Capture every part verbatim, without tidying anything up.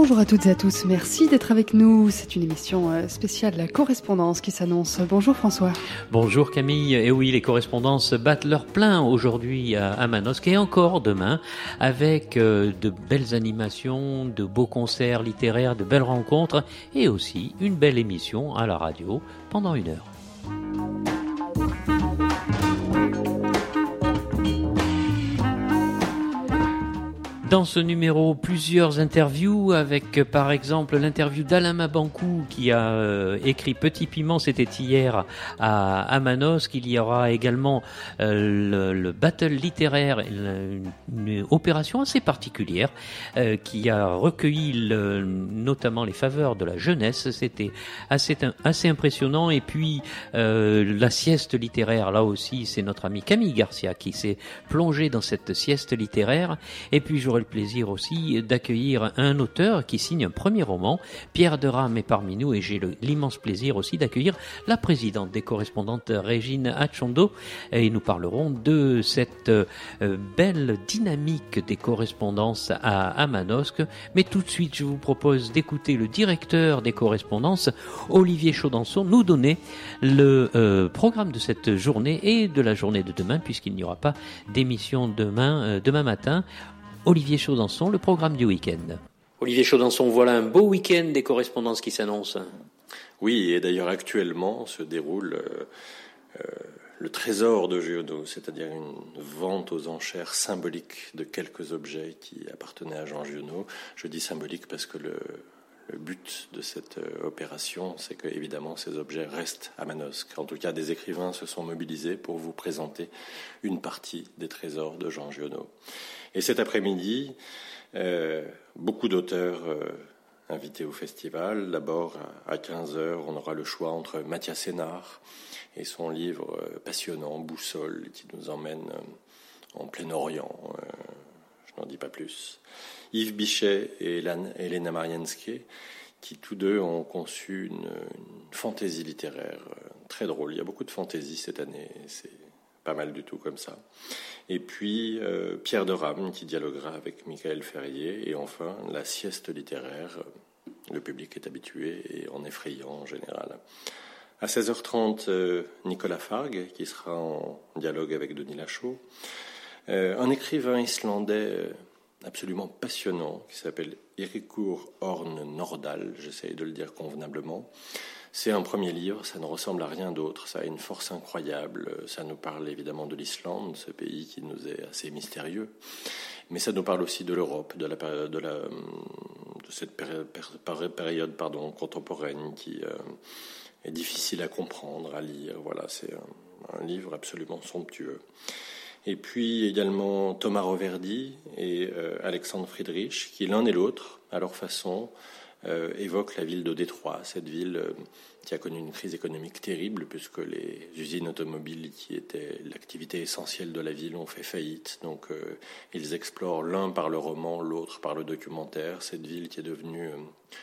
Bonjour à toutes et à tous, merci d'être avec nous. C'est une émission spéciale, la correspondance qui s'annonce. Bonjour François. Bonjour Camille. Et oui, les correspondances battent leur plein aujourd'hui à Manosque et encore demain avec de belles animations, de beaux concerts littéraires, de belles rencontres et aussi une belle émission à la radio pendant une heure. Dans ce numéro, plusieurs interviews avec, par exemple, l'interview d'Alain Mabankou qui a euh, écrit Petit Piment, c'était hier à, à Manosque. Il y aura également euh, le, le battle littéraire, une, une opération assez particulière euh, qui a recueilli le, notamment les faveurs de la jeunesse. C'était assez, assez impressionnant. Et puis, euh, la sieste littéraire, là aussi, c'est notre ami Camille Garcia qui s'est plongé dans cette sieste littéraire. Et puis, j'aurai le plaisir aussi d'accueillir un auteur qui signe un premier roman. Pierre Derame est parmi nous et j'ai le, l'immense plaisir aussi d'accueillir la présidente des correspondantes, Régine Achondo, et nous parlerons de cette euh, belle dynamique des correspondances à, à Manosque. Mais tout de suite, je vous propose d'écouter le directeur des correspondances, Olivier Chaudenson, nous donner le euh, programme de cette journée et de la journée de demain, puisqu'il n'y aura pas d'émission demain, euh, demain matin. Olivier Chaudenson, le programme du week-end. Olivier Chaudenson, voilà un beau week-end des correspondances qui s'annoncent. Oui, et d'ailleurs actuellement se déroule euh, euh, le trésor de Giono, c'est-à-dire une vente aux enchères symbolique de quelques objets qui appartenaient à Jean Giono. Je dis symbolique parce que le, le but de cette euh, opération, c'est que évidemment ces objets restent à Manosque. En tout cas, des écrivains se sont mobilisés pour vous présenter une partie des trésors de Jean Giono. Et cet après-midi, euh, beaucoup d'auteurs euh, invités au festival. D'abord, à quinze heures, on aura le choix entre Mathias Sénard et son livre euh, passionnant, Boussole, qui nous emmène euh, en plein Orient. Euh, je n'en dis pas plus. Yves Bichet et Elena Mariansky, qui tous deux ont conçu une, une fantaisie littéraire euh, très drôle. Il y a beaucoup de fantaisie cette année, c'est pas mal du tout comme ça. Et puis euh, Pierre Derame qui dialoguera avec Michael Ferrier. Et enfin, la sieste littéraire. Le public est habitué et en effrayant en général. À seize heures trente, euh, Nicolas Fargue qui sera en dialogue avec Denis Lachaud. Euh, un écrivain islandais absolument passionnant qui s'appelle Eiríkur Örn Nordahl. J'essaye de le dire convenablement. C'est un premier livre, ça ne ressemble à rien d'autre, ça a une force incroyable, ça nous parle évidemment de l'Islande, ce pays qui nous est assez mystérieux, mais ça nous parle aussi de l'Europe, de, la, de, la, de cette période, période pardon, contemporaine qui euh, est difficile à comprendre, à lire. Voilà, c'est un, un livre absolument somptueux. Et puis également Thomas Roverdi et euh, Alexandre Friedrich, qui l'un et l'autre, à leur façon, Euh, évoque la ville de Détroit, cette ville euh, qui a connu une crise économique terrible puisque les usines automobiles qui étaient l'activité essentielle de la ville ont fait faillite. Donc euh, ils explorent l'un par le roman, l'autre par le documentaire, cette ville qui est devenue euh,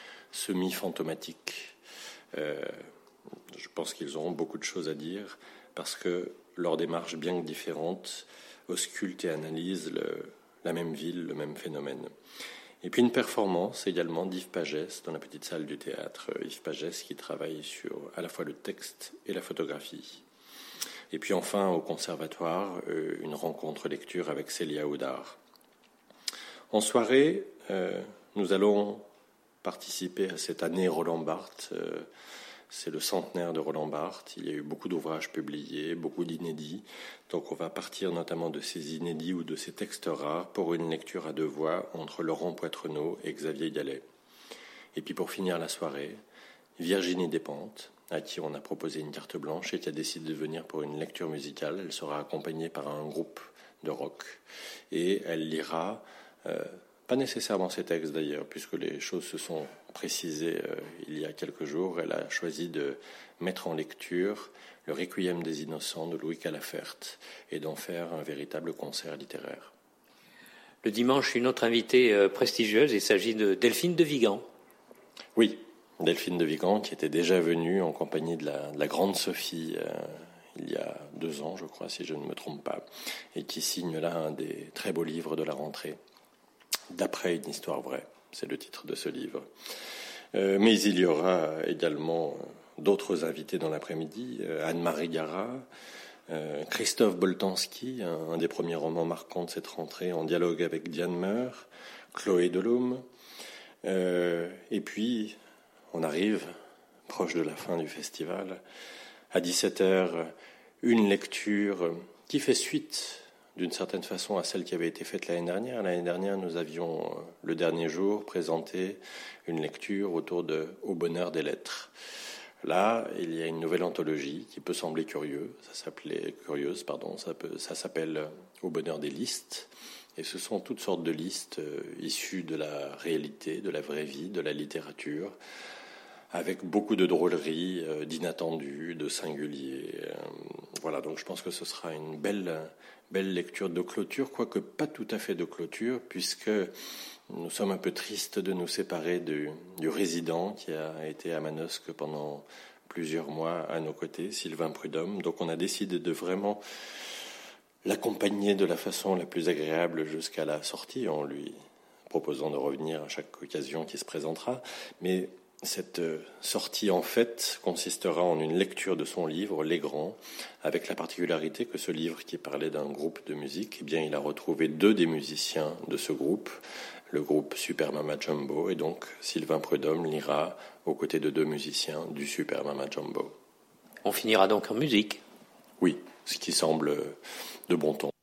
semi-fantomatique. Euh, je pense qu'ils auront beaucoup de choses à dire parce que leur démarche, bien que différente, ausculte et analyse le, la même ville, le même phénomène. Et puis une performance également d'Yves Pagès dans la petite salle du théâtre. Yves Pagès qui travaille sur à la fois le texte et la photographie. Et puis enfin au conservatoire, une rencontre lecture avec Célia Oudard. En soirée, euh, nous allons participer à cette année Roland Barthes. Euh, c'est le centenaire de Roland Barthes. Il y a eu beaucoup d'ouvrages publiés, beaucoup d'inédits. Donc on va partir notamment de ces inédits ou de ces textes rares pour une lecture à deux voix entre Laurent Poitrenaud et Xavier Gallet. Et puis pour finir la soirée, Virginie Despentes, à qui on a proposé une carte blanche et qui a décidé de venir pour une lecture musicale. Elle sera accompagnée par un groupe de rock et elle lira... Euh, Pas nécessairement ces textes d'ailleurs, puisque les choses se sont précisées euh, il y a quelques jours. Elle a choisi de mettre en lecture le Requiem des Innocents de Louis Calafert et d'en faire un véritable concert littéraire. Le dimanche, une autre invitée euh, prestigieuse, il s'agit de Delphine de Vigan. Oui, Delphine de Vigan qui était déjà venue en compagnie de la, de la grande Sophie euh, il y a deux ans, je crois, si je ne me trompe pas, et qui signe là un des très beaux livres de la rentrée. D'après une histoire vraie. c'est le titre de ce livre. Euh, mais il y aura également d'autres invités dans l'après-midi, euh, Anne-Marie Gara, euh, Christophe Boltanski, un, un des premiers romans marquants de cette rentrée, en dialogue avec Diane Meur, Chloé Delhomme. Euh, et puis, on arrive proche de la fin du festival. À dix-sept heures, une lecture qui fait suite d'une certaine façon à celle qui avait été faite l'année dernière. L'année dernière, nous avions, le dernier jour, présenté une lecture autour de « Au bonheur des lettres ». Là, il y a une nouvelle anthologie qui peut sembler curieuse. Ça s'appelait curieuse, pardon. Ça, peut, ça s'appelle « Au bonheur des listes ». Et ce sont toutes sortes de listes euh, issues de la réalité, de la vraie vie, de la littérature, avec beaucoup de drôleries, euh, d'inattendus, de singuliers. Euh, voilà, donc je pense que ce sera une belle... belle lecture de clôture, quoique pas tout à fait de clôture, puisque nous sommes un peu tristes de nous séparer du, du résident qui a été à Manosque pendant plusieurs mois à nos côtés, Sylvain Prudhomme. Donc on a décidé de vraiment l'accompagner de la façon la plus agréable jusqu'à la sortie, en lui proposant de revenir à chaque occasion qui se présentera. Mais cette sortie, en fait, consistera en une lecture de son livre, Les Grands, avec la particularité que ce livre, qui parlait d'un groupe de musique, eh bien, il a retrouvé deux des musiciens de ce groupe, le groupe Super Mama Jumbo, et donc Sylvain Prudhomme lira aux côtés de deux musiciens du Super Mama Jumbo. On finira donc en musique. Oui, ce qui semble de bon ton.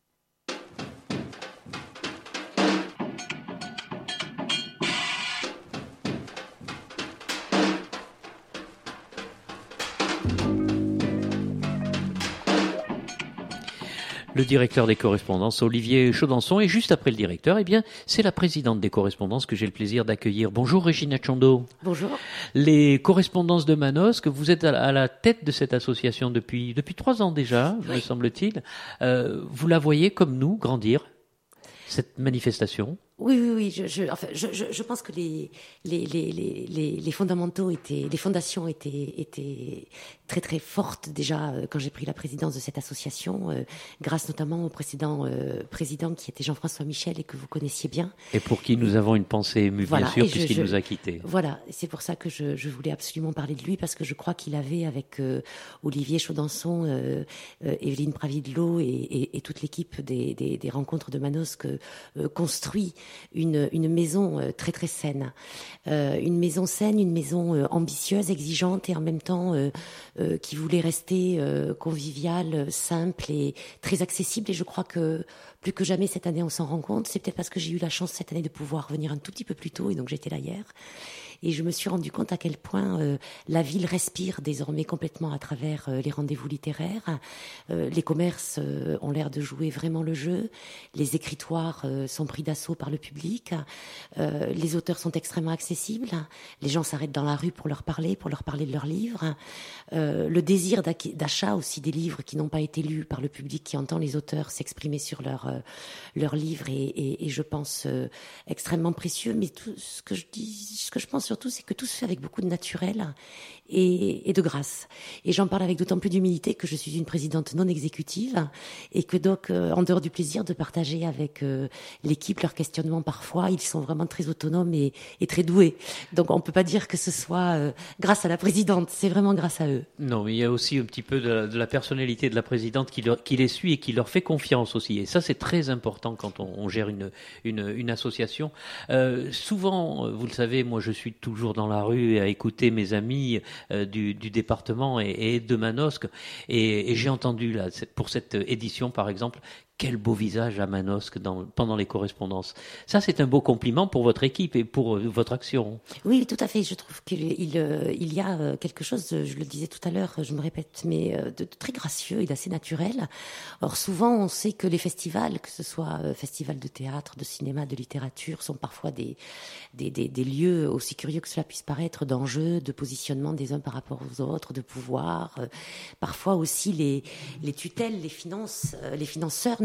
Le directeur des correspondances, Olivier Chaudenson, et juste après le directeur, eh bien, c'est la présidente des correspondances que j'ai le plaisir d'accueillir. Bonjour Regina Chondo. Bonjour. Les correspondances de Manosque, vous êtes à la tête de cette association depuis depuis trois ans déjà, oui. Me semble-t-il. Euh, vous la voyez comme nous grandir, cette manifestation? Oui, oui, oui. Je, je, enfin, je, je, je pense que les, les, les, les, les fondamentaux étaient, les fondations étaient, étaient très, très fortes déjà euh, quand j'ai pris la présidence de cette association, euh, grâce notamment au précédent euh, président qui était Jean-François Michel et que vous connaissiez bien. Et pour qui nous avons une pensée émue, voilà, bien sûr, puisqu'il nous a quittés. Voilà. C'est pour ça que je, je voulais absolument parler de lui, parce que je crois qu'il avait, avec euh, Olivier Chaudenson, euh, euh, Evelyne Pravidlo et, et, et toute l'équipe des, des, des rencontres de Manosque, euh, construit Une, une maison euh, très très saine, euh, une maison saine, une maison euh, ambitieuse, exigeante et en même temps euh, euh, qui voulait rester euh, conviviale, simple et très accessible. Et je crois que plus que jamais cette année on s'en rend compte. C'est peut-être parce que j'ai eu la chance cette année de pouvoir venir un tout petit peu plus tôt et donc j'étais là hier. Et je me suis rendu compte à quel point euh, la ville respire désormais complètement à travers euh, les rendez-vous littéraires. Euh, les commerces euh, ont l'air de jouer vraiment le jeu. Les écritoires euh, sont pris d'assaut par le public. Euh, les auteurs sont extrêmement accessibles. Les gens s'arrêtent dans la rue pour leur parler, pour leur parler de leurs livres. Euh, le désir d'achat aussi des livres qui n'ont pas été lus par le public, qui entend les auteurs s'exprimer sur leurs euh, leurs livres, et, et, et je pense euh, extrêmement précieux. Mais tout ce que je dis, ce que je pense surtout, c'est que tout se fait avec beaucoup de naturel et, et de grâce. Et j'en parle avec d'autant plus d'humilité que je suis une présidente non exécutive et que donc, euh, en dehors du plaisir de partager avec euh, l'équipe leurs questionnements parfois, ils sont vraiment très autonomes et, et très doués. Donc on peut pas dire que ce soit euh, grâce à la présidente, c'est vraiment grâce à eux. Non, mais il y a aussi un petit peu de la, de la personnalité de la présidente qui, leur, qui les suit et qui leur fait confiance aussi. Et ça, c'est très important quand on, on gère une, une, une association. Euh, souvent, vous le savez, moi je suis toujours dans la rue à écouter mes amis euh, du, du département et, et de Manosque. Et, et j'ai entendu, là, pour cette édition par exemple, quel beau visage à Manosque dans, pendant les correspondances. Ça, c'est un beau compliment pour votre équipe et pour euh, votre action. Oui, tout à fait. Je trouve qu'il il, euh, il y a euh, quelque chose, je le disais tout à l'heure, je me répète, mais euh, de, de très gracieux et d'assez naturel. Or, souvent, on sait que les festivals, que ce soit euh, festivals de théâtre, de cinéma, de littérature, sont parfois des, des, des, des lieux, aussi curieux que cela puisse paraître, d'enjeux, de positionnement des uns par rapport aux autres, de pouvoir. Euh, parfois aussi, les, les tutelles, les finances, euh, les financeurs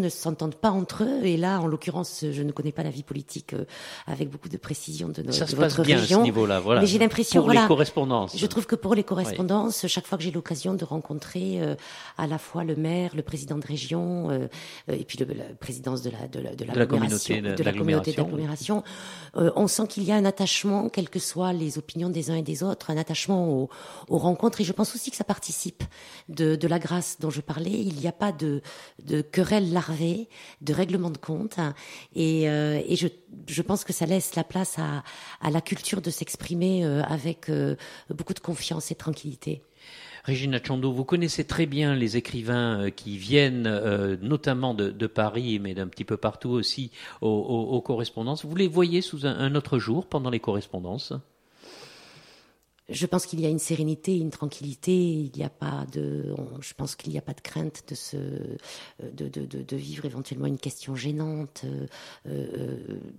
ne s'entendent pas entre eux. Et là, en l'occurrence, je ne connais pas la vie politique euh, avec beaucoup de précision de, no- Ça de se votre passe bien région. à ce niveau-là, voilà. Mais j'ai l'impression, pour voilà, les correspondances. Je trouve que pour les correspondances, oui. chaque fois que j'ai l'occasion de rencontrer euh, à la fois le maire, le président de région, euh, et puis le, la présidence de la de la, de la, de la communauté de, de, de la communauté d'agglomération, euh, on sent qu'il y a un attachement, quelles que soient les opinions des uns et des autres, un attachement aux, aux rencontres. Et je pense aussi que ça participe de, de la grâce dont je parlais. Il n'y a pas de, de querelle larvée, de règlement de compte. Hein, et euh, et je, je pense que ça laisse la place à, à la culture de s'exprimer euh, avec euh, beaucoup de confiance et de tranquillité. Regina Ciondo, vous connaissez très bien les écrivains qui viennent euh, notamment de, de Paris, mais d'un petit peu partout aussi aux, aux, aux correspondances. Vous les voyez sous un, un autre jour pendant les correspondances ? Je pense qu'il y a une sérénité, une tranquillité. Il n'y a pas de, on, je pense qu'il n'y a pas de crainte de se, de, de, de, de vivre éventuellement une question gênante. Euh, euh,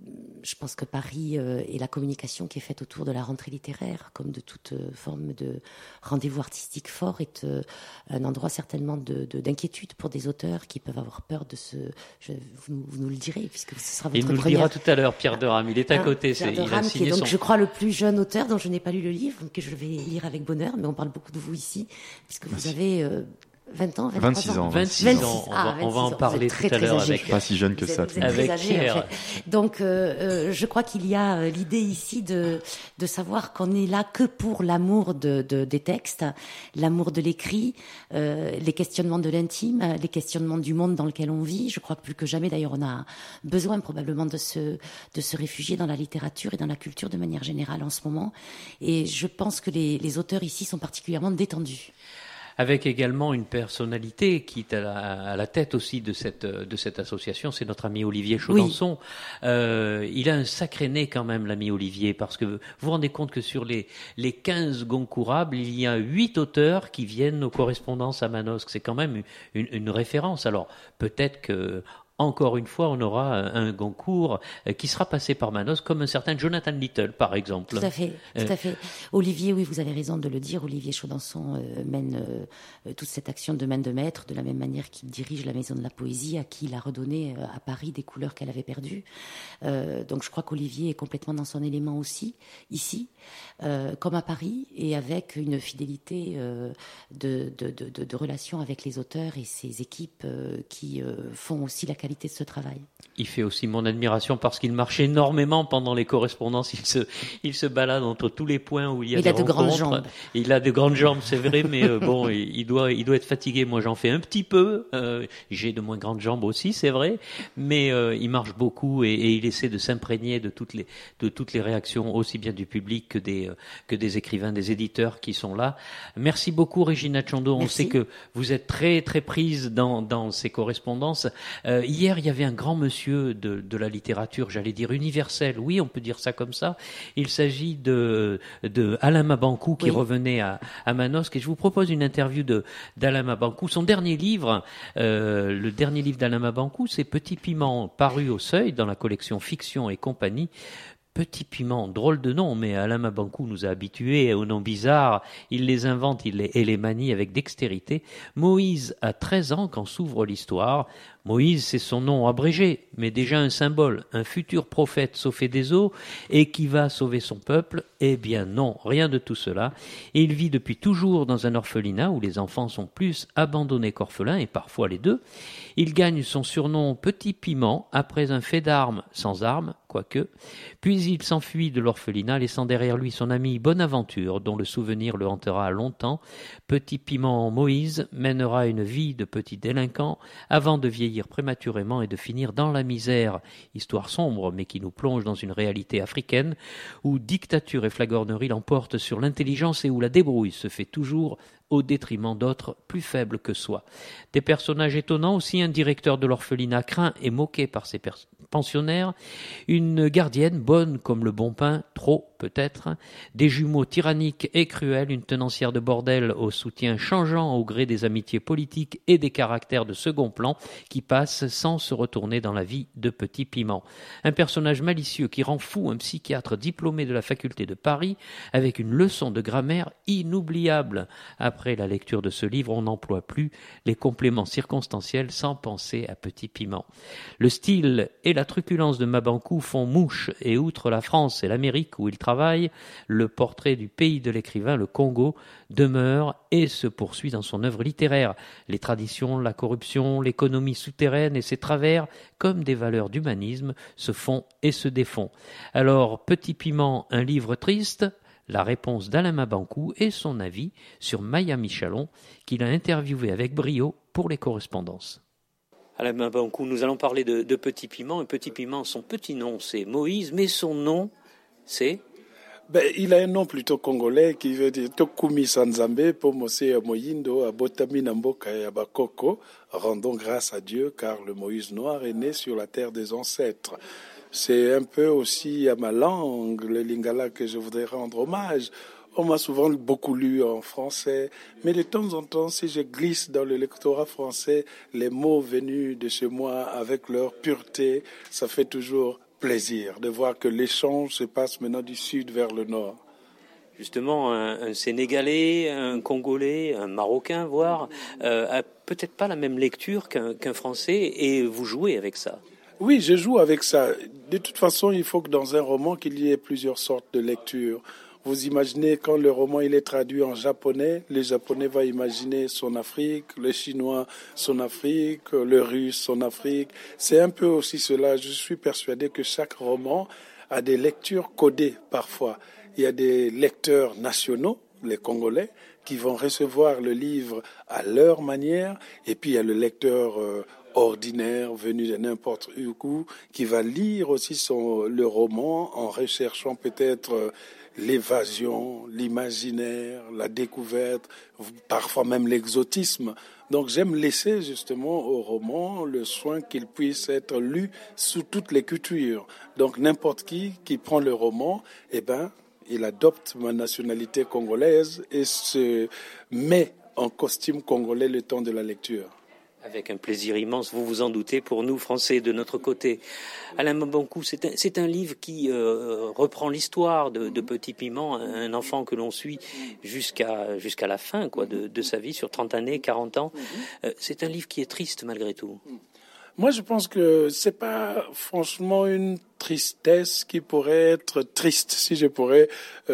je pense que Paris euh, et la communication qui est faite autour de la rentrée littéraire, comme de toute forme de rendez-vous artistique fort, est euh, un endroit certainement de, de, d'inquiétude pour des auteurs qui peuvent avoir peur de se. Je, vous, vous nous le direz puisque ce sera votre il nous première. le dira tout à l'heure, Pierre de Rame. Il est à hein, côté. Pierre c'est, de Rame, il a signé qui est donc, son... je crois, le plus jeune auteur dont je n'ai pas lu le livre, que je vais lire avec bonheur, mais on parle beaucoup de vous ici, puisque vous avez euh, vingt ans, vingt-six ans. vingt-six vingt-six ans. On, ah, va, on va en ans. parler très, tout à très l'heure âgé. avec. Pas si jeune que vous ça. Êtes, vous êtes avec très âgé, Pierre. en fait. Donc, euh, euh, je crois qu'il y a euh, l'idée ici de de savoir qu'on est là que pour l'amour de, de des textes, l'amour de l'écrit, euh, les questionnements de l'intime, les questionnements du monde dans lequel on vit. Je crois que plus que jamais, d'ailleurs, on a besoin probablement de se de se réfugier dans la littérature et dans la culture de manière générale en ce moment. Et je pense que les les auteurs ici sont particulièrement détendus. Avec également une personnalité qui est à la, à la tête aussi de cette, de cette association, c'est notre ami Olivier Chaudançon. Oui. Euh, il a un sacré nez quand même, l'ami Olivier, parce que vous vous rendez compte que sur les, les quinze Goncourables, il y a huit auteurs qui viennent aux correspondances à Manosque. C'est quand même une, une référence. Alors, peut-être que encore une fois, on aura un Goncourt qui sera passé par Manosque, comme un certain Jonathan Little, par exemple. Tout à fait, tout à fait. Olivier, oui, vous avez raison de le dire, Olivier Chaudançon euh, mène euh, toute cette action de main de maître, de la même manière qu'il dirige la Maison de la Poésie, à qui il a redonné euh, à Paris des couleurs qu'elle avait perdues. Euh, donc je crois qu'Olivier est complètement dans son élément aussi, ici, euh, comme à Paris, et avec une fidélité euh, de, de, de, de, de relation avec les auteurs et ses équipes euh, qui euh, font aussi la qualité de ce travail. Il fait aussi mon admiration parce qu'il marche énormément pendant les correspondances. Il se, il se balade entre tous les points où il y a il des a de rencontres. Grandes jambes. Il a de grandes jambes, c'est vrai, mais euh, bon, il doit, il doit être fatigué. Moi, j'en fais un petit peu. Euh, j'ai de moins grandes jambes aussi, c'est vrai, mais euh, il marche beaucoup et, et il essaie de s'imprégner de toutes les, de toutes les réactions, aussi bien du public que des, euh, que des écrivains, des éditeurs qui sont là. Merci beaucoup, Regina Ciondo. On sait que vous êtes très, très prise dans, dans ces correspondances. Euh, hier, il y avait un grand monsieur de, de la littérature, j'allais dire universelle. Oui, on peut dire ça comme ça. Il s'agit de, de Alain Mabanckou qui oui. revenait à, à Manosque. Et je vous propose une interview de, d'Alain Mabanckou. Son dernier livre, euh, le dernier livre d'Alain Mabanckou, c'est Petit Piment, paru au Seuil dans la collection Fiction et compagnie. Petit Piment, drôle de nom, mais Alain Mabanckou nous a habitués aux noms bizarres. Il les invente il les, et les manie avec dextérité. Moïse a treize ans quand s'ouvre l'histoire. Moïse, c'est son nom abrégé, mais déjà un symbole, un futur prophète sauvé des eaux et qui va sauver son peuple. Eh bien non, rien de tout cela. Et il vit depuis toujours dans un orphelinat où les enfants sont plus abandonnés qu'orphelins, et parfois les deux. Il gagne son surnom Petit Piment après un fait d'armes sans armes, quoique. Puis il s'enfuit de l'orphelinat, laissant derrière lui son ami Bonaventure, dont le souvenir le hantera longtemps. Petit Piment Moïse mènera une vie de petit délinquant avant de vieillir prématurément et de finir dans la misère, histoire sombre mais qui nous plonge dans une réalité africaine où dictature et flagornerie l'emportent sur l'intelligence et où la débrouille se fait toujours au détriment d'autres plus faibles que soi. Des personnages étonnants aussi, un directeur de l'orphelinat craint et moqué par ses pers- pensionnaires, une gardienne bonne comme le bon pain, trop peut-être, des jumeaux tyranniques et cruels, une tenancière de bordel au soutien changeant au gré des amitiés politiques et des caractères de second plan qui passent sans se retourner dans la vie de Petit Piment. Un personnage malicieux qui rend fou un psychiatre diplômé de la faculté de Paris avec une leçon de grammaire inoubliable. Après après la lecture de ce livre, on n'emploie plus les compléments circonstanciels sans penser à Petit Piment. Le style et la truculence de Mabangou font mouche, et outre la France et l'Amérique où il travaille, le portrait du pays de l'écrivain, le Congo, demeure et se poursuit dans son œuvre littéraire. Les traditions, la corruption, l'économie souterraine et ses travers, comme des valeurs d'humanisme, se font et se défont. Alors, Petit Piment, un livre triste ? La réponse d'Alain Mabangou et son avis sur Maya Michalon, qu'il a interviewé avec brio pour les correspondances. Alain Mabangou, nous allons parler de, de Petit Piment. Et Petit Piment, son petit nom, c'est Moïse, mais son nom, c'est... Ben, il a un nom plutôt congolais qui veut dire Tokumi Sanzambe, Pomose Moyindo, Abotami Namboka et Abakoko. Rendons grâce à Dieu car le Moïse noir est né sur la terre des ancêtres. C'est un peu aussi à ma langue, le lingala, que je voudrais rendre hommage. On m'a souvent beaucoup lu en français, mais de temps en temps, si je glisse dans le lectorat français, les mots venus de chez moi avec leur pureté, ça fait toujours plaisir de voir que l'échange se passe maintenant du sud vers le nord. Justement, un, un Sénégalais, un Congolais, un Marocain, voire, euh, a peut-être pas la même lecture qu'un, qu'un Français, et vous jouez avec ça. Oui, je joue avec ça. De toute façon, il faut que dans un roman, qu'il y ait plusieurs sortes de lectures. Vous imaginez quand le roman il est traduit en japonais, le japonais va imaginer son Afrique, le chinois son Afrique, le russe son Afrique. C'est un peu aussi cela. Je suis persuadé que chaque roman a des lectures codées parfois. Il y a des lecteurs nationaux, les Congolais, qui vont recevoir le livre à leur manière, et puis il y a le lecteur euh, ordinaire venu de n'importe où qui va lire aussi son, le roman en recherchant peut-être euh, l'évasion, l'imaginaire, la découverte, parfois même l'exotisme. Donc j'aime laisser justement au roman le soin qu'il puisse être lu sous toutes les cultures. Donc n'importe qui qui prend le roman, eh ben, il adopte ma nationalité congolaise et se met en costume congolais le temps de la lecture. Avec un plaisir immense, vous vous en doutez, pour nous, Français, de notre côté. Alain Mabangou, c'est un, c'est un livre qui euh, reprend l'histoire de, de Petit Piment, un enfant que l'on suit jusqu'à, jusqu'à la fin quoi, de, de sa vie, sur trente années, quarante ans. Euh, c'est un livre qui est triste, malgré tout. Moi, je pense que c'est pas franchement une tristesse qui pourrait être triste, si je pourrais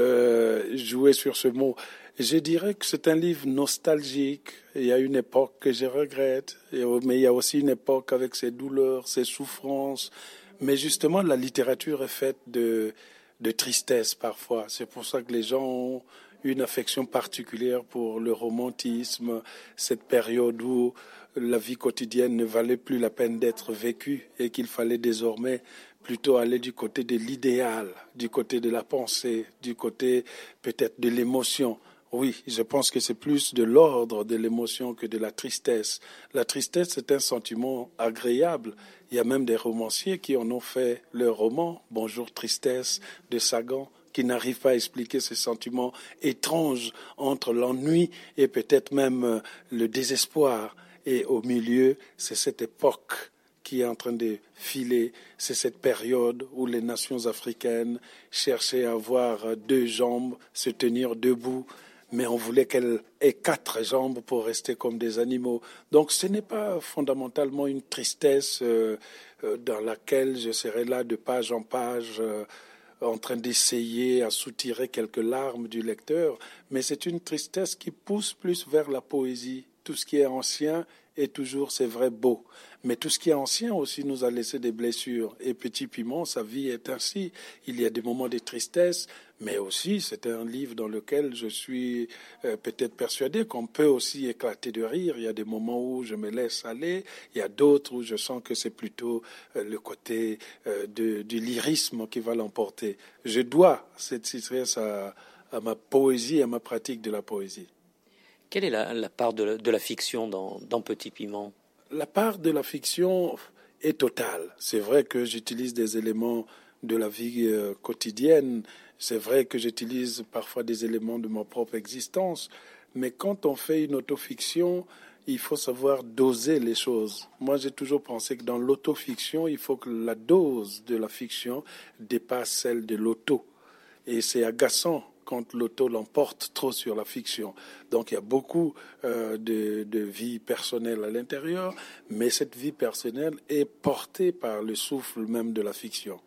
euh, jouer sur ce mot. Je dirais que c'est un livre nostalgique. Il y a une époque que je regrette, mais il y a aussi une époque avec ses douleurs, ses souffrances. Mais justement, la littérature est faite de, de tristesse parfois. C'est pour ça que les gens ont une affection particulière pour le romantisme, cette période où la vie quotidienne ne valait plus la peine d'être vécue et qu'il fallait désormais plutôt aller du côté de l'idéal, du côté de la pensée, du côté peut-être de l'émotion. Oui, je pense que c'est plus de l'ordre de l'émotion que de la tristesse. La tristesse, c'est un sentiment agréable. Il y a même des romanciers qui en ont fait leur roman, Bonjour Tristesse, de Sagan, qui n'arrivent pas à expliquer ce sentiment étrange entre l'ennui et peut-être même le désespoir. Et au milieu, c'est cette époque qui est en train de filer. C'est cette période où les nations africaines cherchaient à avoir deux jambes, se tenir debout, mais on voulait qu'elle ait quatre jambes pour rester comme des animaux. Donc ce n'est pas fondamentalement une tristesse euh, euh, dans laquelle je serais là de page en page euh, en train d'essayer à soutirer quelques larmes du lecteur, mais c'est une tristesse qui pousse plus vers la poésie. Tout ce qui est ancien est toujours, c'est vrai, beau. Mais tout ce qui est ancien aussi nous a laissé des blessures. Et Petit Piment, sa vie est ainsi. Il y a des moments de tristesse, mais aussi c'est un livre dans lequel je suis euh, peut-être persuadé qu'on peut aussi éclater de rire. Il y a des moments où je me laisse aller, il y a d'autres où je sens que c'est plutôt euh, le côté euh, de, du lyrisme qui va l'emporter. Je dois cette tristesse à, à ma poésie, à ma pratique de la poésie. Quelle est la, la part de la, de la fiction dans, dans Petit Piment ? La part de la fiction est totale. C'est vrai que j'utilise des éléments de la vie euh, quotidienne. C'est vrai que j'utilise parfois des éléments de ma propre existence. Mais quand on fait une autofiction, il faut savoir doser les choses. Moi, j'ai toujours pensé que dans l'autofiction, il faut que la dose de la fiction dépasse celle de l'auto. Et c'est agaçant quand l'auto l'emporte trop sur la fiction. Donc il y a beaucoup euh, de, de vie personnelle à l'intérieur, mais cette vie personnelle est portée par le souffle même de la fiction.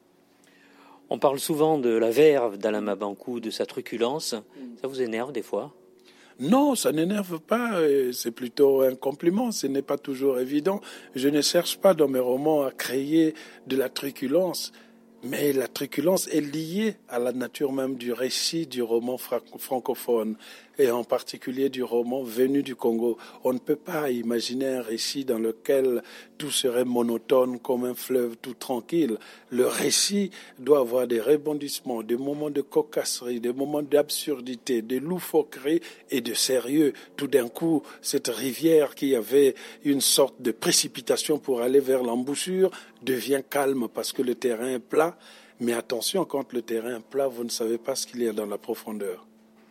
On parle souvent de la verve d'Alain Mabanckou, de sa truculence. Ça vous énerve des fois ? Non, ça n'énerve pas, c'est plutôt un compliment, ce n'est pas toujours évident. Je ne cherche pas dans mes romans à créer de la truculence, mais la truculence est liée à la nature même du récit du roman francophone, et en particulier du roman venu du Congo. On ne peut pas imaginer un récit dans lequel tout serait monotone comme un fleuve tout tranquille. Le récit doit avoir des rebondissements, des moments de cocasserie, des moments d'absurdité, de loufoquerie et de sérieux. Tout d'un coup, cette rivière qui avait une sorte de précipitation pour aller vers l'embouchure devient calme parce que le terrain est plat. Mais attention, quand le terrain est plat, vous ne savez pas ce qu'il y a dans la profondeur.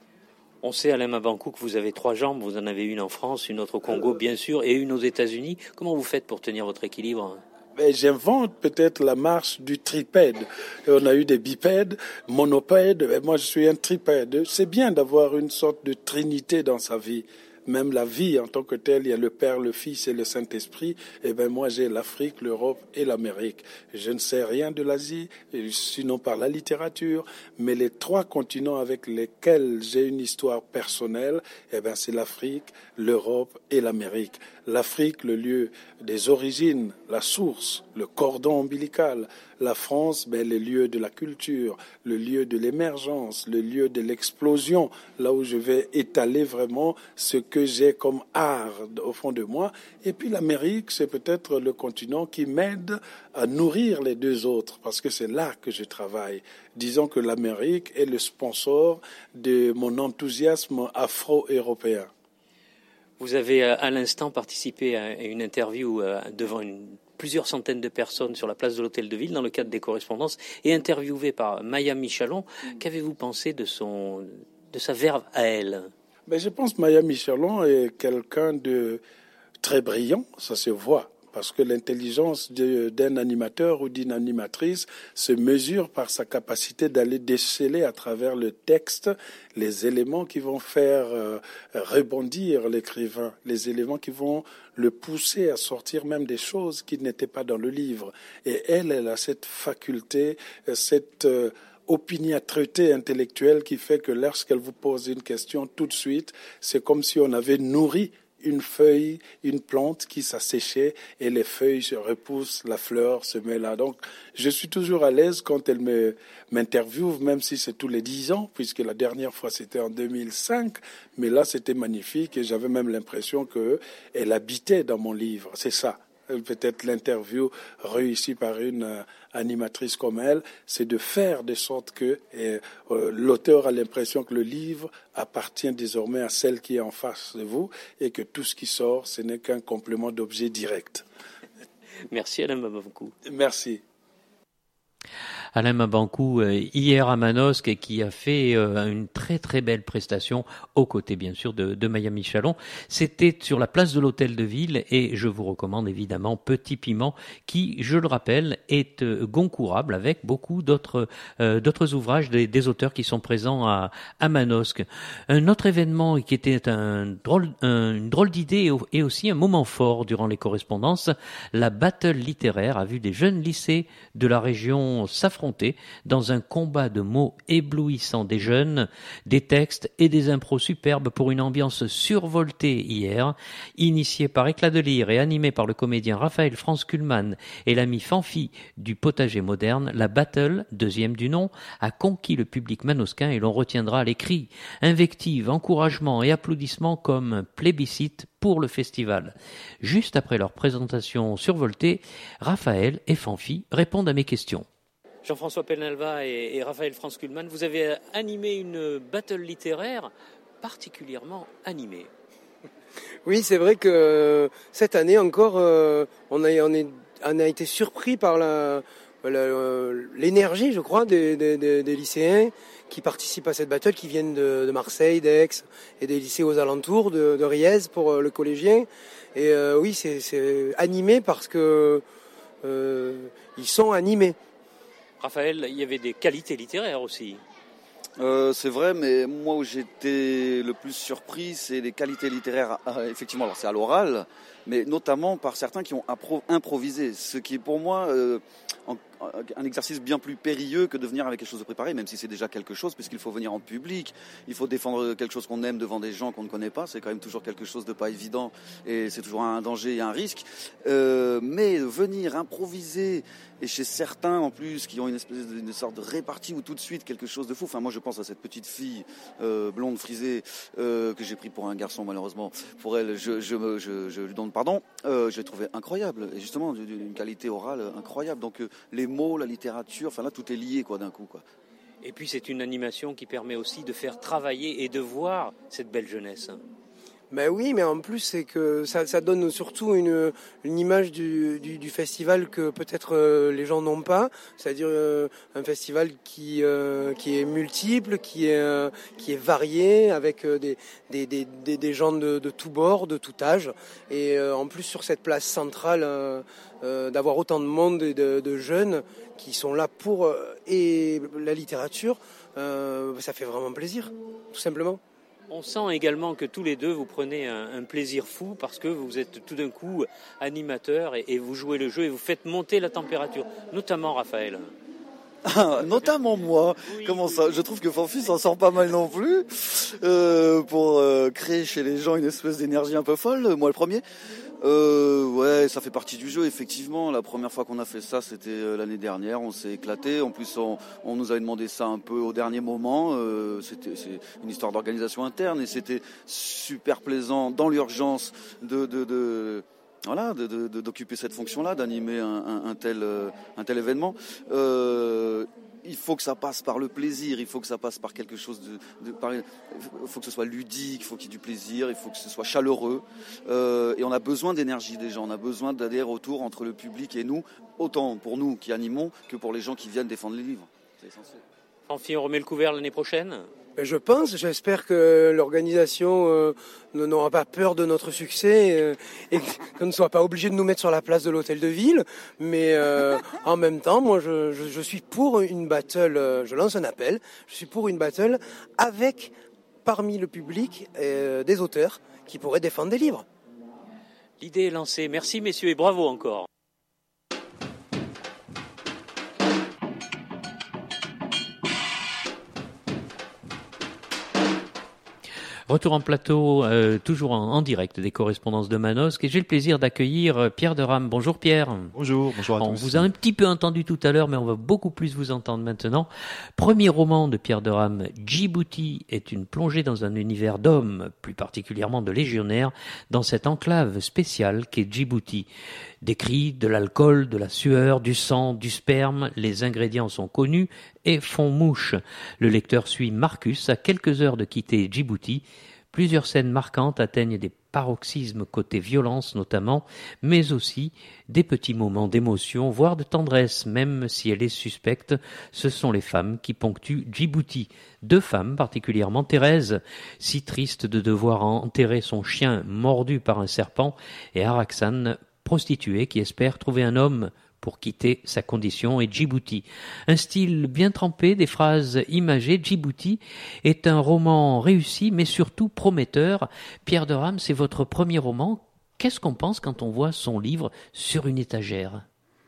On sait, Alain Mabanckou, que vous avez trois jambes. Vous en avez une en France, une autre au Congo, bien sûr, et une aux États-Unis. Comment vous faites pour tenir votre équilibre ? Ben, j'invente peut-être la marche du tripède. Et on a eu des bipèdes, monopèdes. Ben, moi, je suis un tripède. C'est bien d'avoir une sorte de trinité dans sa vie. Même la vie en tant que telle, il y a le Père, le Fils et le Saint-Esprit. Et ben moi, j'ai l'Afrique, l'Europe et l'Amérique. Je ne sais rien de l'Asie, sinon par la littérature. Mais les trois continents avec lesquels j'ai une histoire personnelle, eh ben c'est l'Afrique, l'Europe et l'Amérique. L'Afrique, le lieu des origines, la source, le cordon ombilical. La France, ben, le lieu de la culture, le lieu de l'émergence, le lieu de l'explosion, là où je vais étaler vraiment ce que j'ai comme art au fond de moi. Et puis l'Amérique, c'est peut-être le continent qui m'aide à nourrir les deux autres, parce que c'est là que je travaille. Disons que l'Amérique est le sponsor de mon enthousiasme afro-européen. Vous avez à l'instant participé à une interview devant une, plusieurs centaines de personnes sur la place de l'Hôtel de Ville dans le cadre des correspondances et interviewé par Maya Michalon. Mmh. Qu'avez-vous pensé de, son, de sa verve à elle ? Ben, je pense que Maya Michalon est quelqu'un de très brillant, ça se voit. Parce que l'intelligence de, d'un animateur ou d'une animatrice se mesure par sa capacité d'aller déceler à travers le texte les éléments qui vont faire euh, rebondir l'écrivain, les éléments qui vont le pousser à sortir même des choses qui n'étaient pas dans le livre. Et elle, elle a cette faculté, cette euh, opiniâtreté intellectuelle qui fait que lorsqu'elle vous pose une question, tout de suite, c'est comme si on avait nourri une feuille, une plante qui s'asséchait et les feuilles se repoussent, la fleur se met là. Donc, je suis toujours à l'aise quand elle me, m'interviewe, même si c'est tous les dix ans, puisque la dernière fois c'était en deux mille cinq, mais là c'était magnifique et j'avais même l'impression qu'elle habitait dans mon livre. C'est ça. Peut-être l'interview réussie par une euh, animatrice comme elle, c'est de faire de sorte que euh, l'auteur a l'impression que le livre appartient désormais à celle qui est en face de vous et que tout ce qui sort, ce n'est qu'un complément d'objet direct. Merci Alain Mabanckou. Merci. Alain Mabanckou, hier à Manosque, qui a fait une très très belle prestation, aux côtés bien sûr de, de Maya Michalon. C'était sur la place de l'Hôtel de Ville et je vous recommande évidemment Petit Piment, qui, je le rappelle, est concourable avec beaucoup d'autres, euh, d'autres ouvrages des, des auteurs qui sont présents à, à Manosque. Un autre événement qui était un drôle, un, une drôle d'idée et aussi un moment fort durant les correspondances, la battle littéraire a vu des jeunes lycées de la région s'affronter dans un combat de mots éblouissant des jeunes, des textes et des impros superbes pour une ambiance survoltée hier, initiée par Éclat de Lire et animée par le comédien Raphaël Franz Kuhlmann et l'ami Fanfi du Potager Moderne. La battle, deuxième du nom, a conquis le public manosquin et l'on retiendra les cris, invectives, encouragements et applaudissements comme plébiscite pour le festival. Juste après leur présentation survoltée, Raphaël et Fanfi répondent à mes questions. Jean-François Penalva et, et Raphaël Franz Kuhlmann, vous avez animé une battle littéraire particulièrement animée. Oui, c'est vrai que cette année encore, euh, on, a, on, est, on a été surpris par la, la, l'énergie, je crois, des, des, des lycéens qui participent à cette battle, qui viennent de, de Marseille, d'Aix et des lycées aux alentours, de, de Riez pour le collégien. Et euh, oui, c'est, c'est animé parce que euh, ils sont animés. Raphaël, il y avait des qualités littéraires aussi. Euh, c'est vrai, mais moi où j'étais le plus surpris, c'est les qualités littéraires, euh, effectivement, alors c'est à l'oral, mais notamment par certains qui ont impro- improvisé, ce qui est pour moi euh, en, un exercice bien plus périlleux que de venir avec quelque chose de préparé, même si c'est déjà quelque chose, puisqu'il faut venir en public, il faut défendre quelque chose qu'on aime devant des gens qu'on ne connaît pas, c'est quand même toujours quelque chose de pas évident, et c'est toujours un danger et un risque, euh, mais venir improviser, et chez certains en plus qui ont une espèce de, une sorte de répartie ou tout de suite quelque chose de fou, enfin moi je pense à cette petite fille euh, blonde frisée euh, que j'ai pris pour un garçon malheureusement, pour elle je, je, me, je, je lui donne pardon, euh, je l'ai trouvé incroyable, et justement d'une qualité orale incroyable, donc euh, les mots, la littérature, enfin là tout est lié quoi d'un coup quoi. Et puis c'est une animation qui permet aussi de faire travailler et de voir cette belle jeunesse. Ben oui, mais en plus c'est que ça, ça donne surtout une, une image du, du, du festival que peut-être euh, les gens n'ont pas, c'est-à-dire euh, un festival qui euh, qui est multiple, qui est euh, qui est varié, avec euh, des, des des des des gens de, de tous bords, de tout âge, et euh, en plus sur cette place centrale, euh, euh, d'avoir autant de monde et de, de jeunes qui sont là pour euh, et la littérature, euh, ça fait vraiment plaisir, tout simplement. On sent également que tous les deux, vous prenez un, un plaisir fou parce que vous êtes tout d'un coup animateurs et, et vous jouez le jeu et vous faites monter la température, notamment Raphaël. Ah, notamment moi. Oui, Comment ça oui. Je trouve que Fanfus s'en sort pas mal non plus euh, pour euh, créer chez les gens une espèce d'énergie un peu folle. Moi le premier. Euh, ouais, ça fait partie du jeu, effectivement. La première fois qu'on a fait ça, c'était euh, l'année dernière. On s'est éclaté. En plus, on, on nous avait demandé ça un peu au dernier moment. Euh, c'était, c'est une histoire d'organisation interne et c'était super plaisant dans l'urgence de, de, de voilà, de, de, de, d'occuper cette fonction-là, d'animer un, un, un tel, un tel événement. Euh, Il faut que ça passe par le plaisir, il faut que ça passe par quelque chose de, de par, il faut que ce soit ludique, il faut qu'il y ait du plaisir, il faut que ce soit chaleureux. Euh, et on a besoin d'énergie des gens, on a besoin d'aller retour entre le public et nous, autant pour nous qui animons que pour les gens qui viennent défendre les livres. C'est essentiel. Fanfy, on remet le couvert l'année prochaine ? Je pense, j'espère que l'organisation euh, n'aura pas peur de notre succès euh, et qu'on ne soit pas obligé de nous mettre sur la place de l'hôtel de ville. Mais euh, en même temps, moi, je, je, je suis pour une battle, euh, je lance un appel, je suis pour une battle avec, parmi le public, euh, des auteurs qui pourraient défendre des livres. L'idée est lancée. Merci messieurs et bravo encore. Retour en plateau, euh, toujours en, en direct des correspondances de Manosque, et j'ai le plaisir d'accueillir Pierre de Rame. Bonjour Pierre. Bonjour, bonjour à on tous. On vous a un petit peu entendu tout à l'heure, mais on va beaucoup plus vous entendre maintenant. Premier roman de Pierre de Rame, Djibouti, est une plongée dans un univers d'hommes, plus particulièrement de légionnaires, dans cette enclave spéciale qu'est Djibouti. Décrit de l'alcool, de la sueur, du sang, du sperme, les ingrédients sont connus et font mouche. Le lecteur suit Marcus à quelques heures de quitter Djibouti. Plusieurs scènes marquantes atteignent des paroxysmes côté violence notamment, mais aussi des petits moments d'émotion, voire de tendresse, même si elle est suspecte. Ce sont les femmes qui ponctuent Djibouti. Deux femmes particulièrement, Thérèse, si triste de devoir enterrer son chien mordu par un serpent, et Araxane, prostituée qui espère trouver un homme pour quitter sa condition, et Djibouti. Un style bien trempé, des phrases imagées. Djibouti est un roman réussi, mais surtout prometteur. Pierre de Rame, c'est votre premier roman. Qu'est-ce qu'on pense quand on voit son livre sur une étagère ?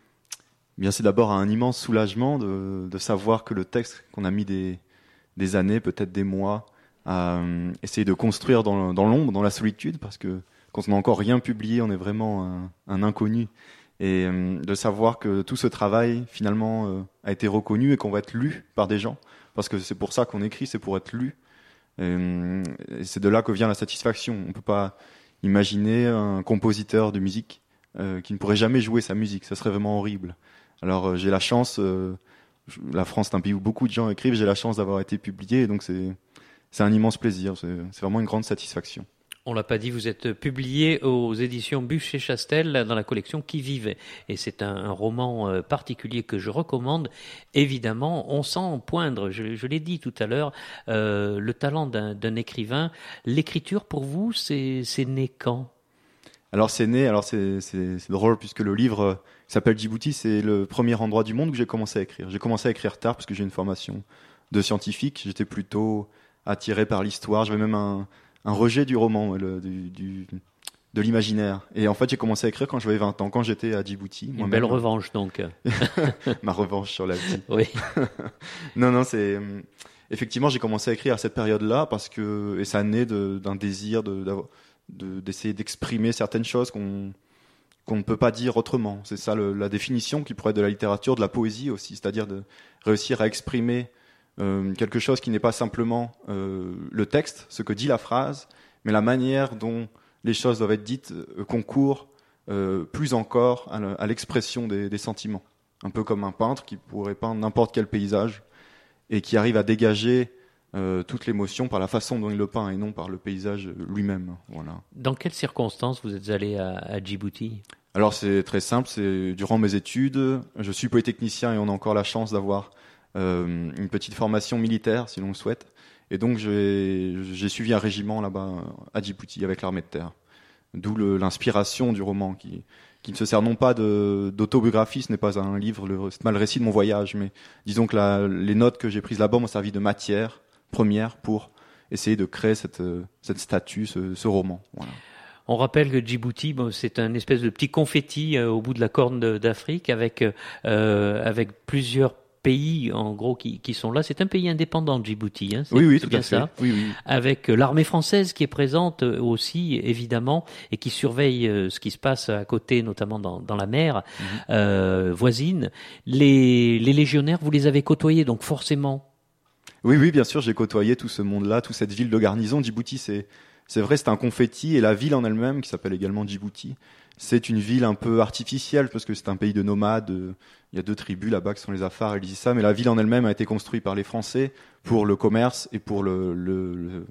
Bien, c'est d'abord un immense soulagement de, de savoir que le texte qu'on a mis des, des années, peut-être des mois, à euh, essayer de construire dans, dans l'ombre, dans la solitude, parce que quand on n'a encore rien publié, on est vraiment un, un inconnu. Et euh, de savoir que tout ce travail, finalement, euh, a été reconnu et qu'on va être lu par des gens. Parce que c'est pour ça qu'on écrit, c'est pour être lu. Et, euh, et c'est de là que vient la satisfaction. On ne peut pas imaginer un compositeur de musique euh, qui ne pourrait jamais jouer sa musique. Ça serait vraiment horrible. Alors euh, j'ai la chance, euh, je, la France est un pays où beaucoup de gens écrivent, j'ai la chance d'avoir été publié. Et donc c'est, c'est un immense plaisir. C'est, c'est vraiment une grande satisfaction. On l'a pas dit, vous êtes publié aux éditions Buch-et-Chastel dans la collection Qui vivait. Et c'est un, un roman particulier que je recommande. Évidemment, on sent poindre, je, je l'ai dit tout à l'heure, euh, le talent d'un, d'un écrivain. L'écriture, pour vous, c'est, c'est né quand ? Alors c'est né, alors c'est, c'est, c'est drôle puisque le livre s'appelle Djibouti, c'est le premier endroit du monde où j'ai commencé à écrire. J'ai commencé à écrire tard parce que j'ai une formation de scientifique. J'étais plutôt attiré par l'histoire. J'avais même un, un rejet du roman, le, du, du, de l'imaginaire. Et en fait, j'ai commencé à écrire quand j'avais vingt ans, quand j'étais à Djibouti. Une belle revanche, donc. Ma revanche sur la vie. Oui. non, non, c'est... Effectivement, j'ai commencé à écrire à cette période-là, parce que... et ça naît de, d'un désir de, de, d'essayer d'exprimer certaines choses qu'on, qu'on ne peut pas dire autrement. C'est ça le, la définition qui pourrait être de la littérature, de la poésie aussi, c'est-à-dire de réussir à exprimer Euh, quelque chose qui n'est pas simplement euh, le texte, ce que dit la phrase, mais la manière dont les choses doivent être dites euh, concourt euh, plus encore à, le, à l'expression des, des sentiments. Un peu comme un peintre qui pourrait peindre n'importe quel paysage et qui arrive à dégager euh, toute l'émotion par la façon dont il le peint et non par le paysage lui-même. Voilà. Dans quelles circonstances vous êtes allé à, à Djibouti ? Alors c'est très simple, c'est durant mes études, je suis polytechnicien et on a encore la chance d'avoir Euh, une petite formation militaire si l'on le souhaite, et donc j'ai, j'ai suivi un régiment là-bas à Djibouti avec l'armée de terre, d'où le, l'inspiration du roman qui, qui ne se sert non pas de, d'autobiographie, ce n'est pas un livre, le, c'est pas le récit de mon voyage, mais disons que la, les notes que j'ai prises là-bas m'ont servi de matière première pour essayer de créer cette, cette statue, ce, ce roman. Voilà. On rappelle que Djibouti, bon, c'est un espèce de petit confetti euh, au bout de la corne de, d'Afrique, avec, euh, avec plusieurs pays en gros qui, qui sont là. C'est un pays indépendant, Djibouti, hein, c'est, oui, oui, c'est tout bien à fait. ça. Oui, oui. Avec l'armée française qui est présente aussi, évidemment, et qui surveille ce qui se passe à côté, notamment dans, dans la mer mmh. euh, voisine. Les, les légionnaires, vous les avez côtoyés, donc forcément. Oui, oui, bien sûr, j'ai côtoyé tout ce monde-là, toute cette ville de garnison. Djibouti, c'est, c'est vrai, c'est un confetti, et la ville en elle-même, qui s'appelle également Djibouti, c'est une ville un peu artificielle, parce que c'est un pays de nomades. Il y a deux tribus là-bas qui sont les Afars et les Issa, mais la ville en elle-même a été construite par les Français pour le commerce et pour le, le, le,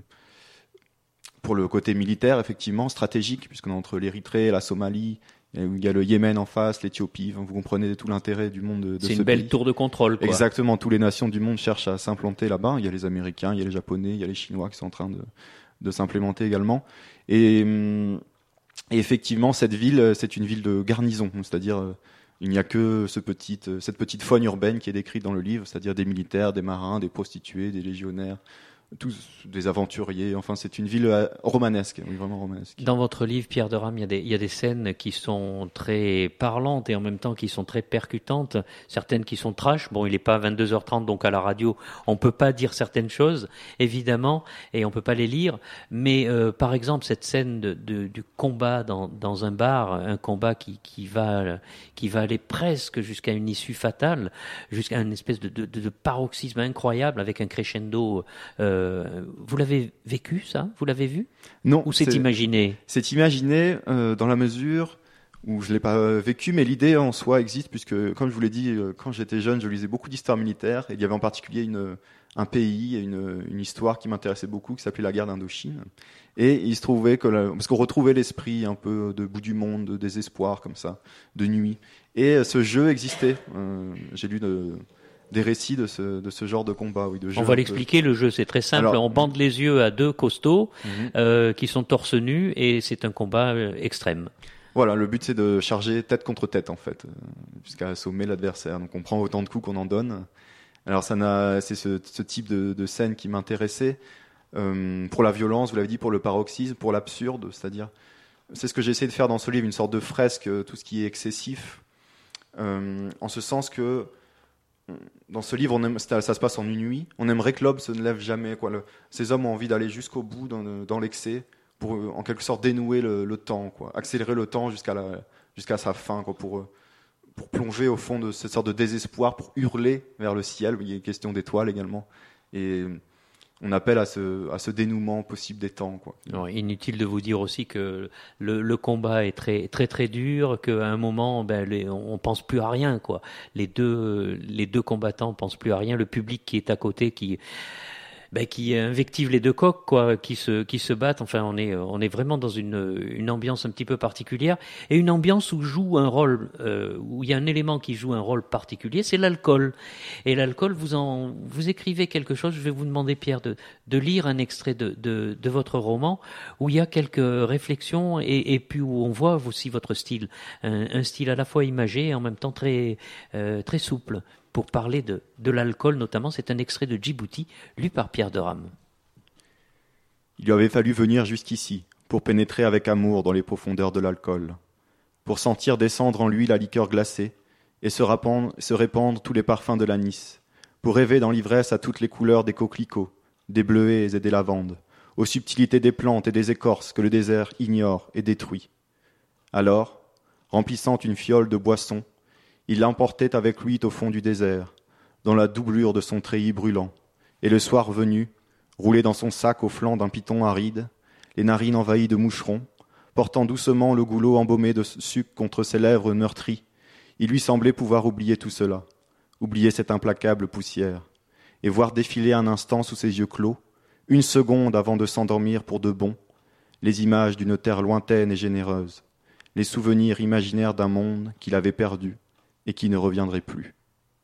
pour le côté militaire, effectivement, stratégique, puisqu'on est entre l'Érythrée et la Somalie, il y a le Yémen en face, l'Éthiopie. Vous comprenez tout l'intérêt du monde de, de ce pays. C'est une belle tour de contrôle, quoi. Exactement, toutes les nations du monde cherchent à s'implanter là-bas. Il y a les Américains, il y a les Japonais, il y a les Chinois qui sont en train de, de s'implémenter également. Et, et effectivement, cette ville, c'est une ville de garnison, c'est-à-dire... Il n'y a que ce petit, cette petite faune urbaine qui est décrite dans le livre, c'est-à-dire des militaires, des marins, des prostituées, des légionnaires, tous des aventuriers. Enfin, c'est une ville romanesque, oui, vraiment romanesque. Dans votre livre, Pierre de Rame, il y a des, il y a des scènes qui sont très parlantes et en même temps qui sont très percutantes. Certaines qui sont trash. Bon, il n'est pas vingt-deux heures trente, donc à la radio, on peut pas dire certaines choses, évidemment, et on peut pas les lire. Mais euh, par exemple, cette scène de, de, du combat dans, dans un bar, un combat qui, qui va, qui va aller presque jusqu'à une issue fatale, jusqu'à une espèce de, de, de paroxysme incroyable avec un crescendo. Euh, vous l'avez vécu, ça ? Vous l'avez vu ? Non. Ou c'est, c'est imaginé ? C'est imaginé euh, dans la mesure où je ne l'ai pas euh, vécu, mais l'idée en soi existe, puisque, comme je vous l'ai dit, euh, quand j'étais jeune, je lisais beaucoup d'histoire militaire, et il y avait en particulier une, un pays et une, une histoire qui m'intéressait beaucoup, qui s'appelait la guerre d'Indochine. Et il se trouvait que, la, parce qu'on retrouvait l'esprit un peu de bout du monde, de désespoir, comme ça, de nuit. Et euh, ce jeu existait. Euh, j'ai lu de... des récits de ce, de ce genre de combat. Oui, de jeu. On va l'expliquer, le jeu, c'est très simple. Alors, on bande les yeux à deux costauds mm-hmm. euh, qui sont torse nu et c'est un combat euh, extrême. Voilà, le but c'est de charger tête contre tête en fait, euh, jusqu'à assommer l'adversaire. Donc on prend autant de coups qu'on en donne. Alors ça n'a, c'est ce, ce type de, de scène qui m'intéressait. Euh, pour la violence, vous l'avez dit, pour le paroxysme, pour l'absurde, c'est-à-dire, c'est ce que j'ai essayé de faire dans ce livre, une sorte de fresque, tout ce qui est excessif, euh, en ce sens que dans ce livre, on aime, ça, ça se passe en une nuit. On aimerait que l'homme se ne lève jamais. Quoi. Le, ces hommes ont envie d'aller jusqu'au bout dans, dans l'excès pour, en quelque sorte, dénouer le, le temps, quoi. Accélérer le temps jusqu'à, la, jusqu'à sa fin, quoi, pour, pour plonger au fond de cette sorte de désespoir, pour hurler vers le ciel. Il y a une question d'étoiles également. Et on appelle à ce, à ce dénouement possible des temps, quoi. Alors, inutile de vous dire aussi que le, le combat est très très très dur, qu'à un moment, ben, les, on pense plus à rien, quoi. Les deux les deux combattants pensent plus à rien. Le public qui est à côté, qui ben, qui invective les deux coqs, quoi, qui se qui se battent. Enfin, on est on est vraiment dans une une ambiance un petit peu particulière et une ambiance où joue un rôle euh, où il y a un élément qui joue un rôle particulier, c'est l'alcool. Et l'alcool, vous en vous écrivez quelque chose. Je vais vous demander, Pierre, de de lire un extrait de de de votre roman où il y a quelques réflexions et et puis où on voit aussi votre style, un, un style à la fois imagé et en même temps très euh, très souple. pour parler de, de l'alcool notamment. C'est un extrait de Djibouti, lu par Pierre Derame. Il lui avait fallu venir jusqu'ici, pour pénétrer avec amour dans les profondeurs de l'alcool, pour sentir descendre en lui la liqueur glacée et se répandre, se répandre tous les parfums de l'anis, pour rêver dans l'ivresse à toutes les couleurs des coquelicots, des bleuets et des lavandes, aux subtilités des plantes et des écorces que le désert ignore et détruit. Alors, remplissant une fiole de boisson, il l'emportait avec lui au fond du désert, dans la doublure de son treillis brûlant, et le soir venu, roulé dans son sac au flanc d'un python aride, les narines envahies de moucherons, portant doucement le goulot embaumé de sucre contre ses lèvres meurtries, il lui semblait pouvoir oublier tout cela, oublier cette implacable poussière, et voir défiler un instant sous ses yeux clos, une seconde avant de s'endormir pour de bon, les images d'une terre lointaine et généreuse, les souvenirs imaginaires d'un monde qu'il avait perdu et qui ne reviendrait plus.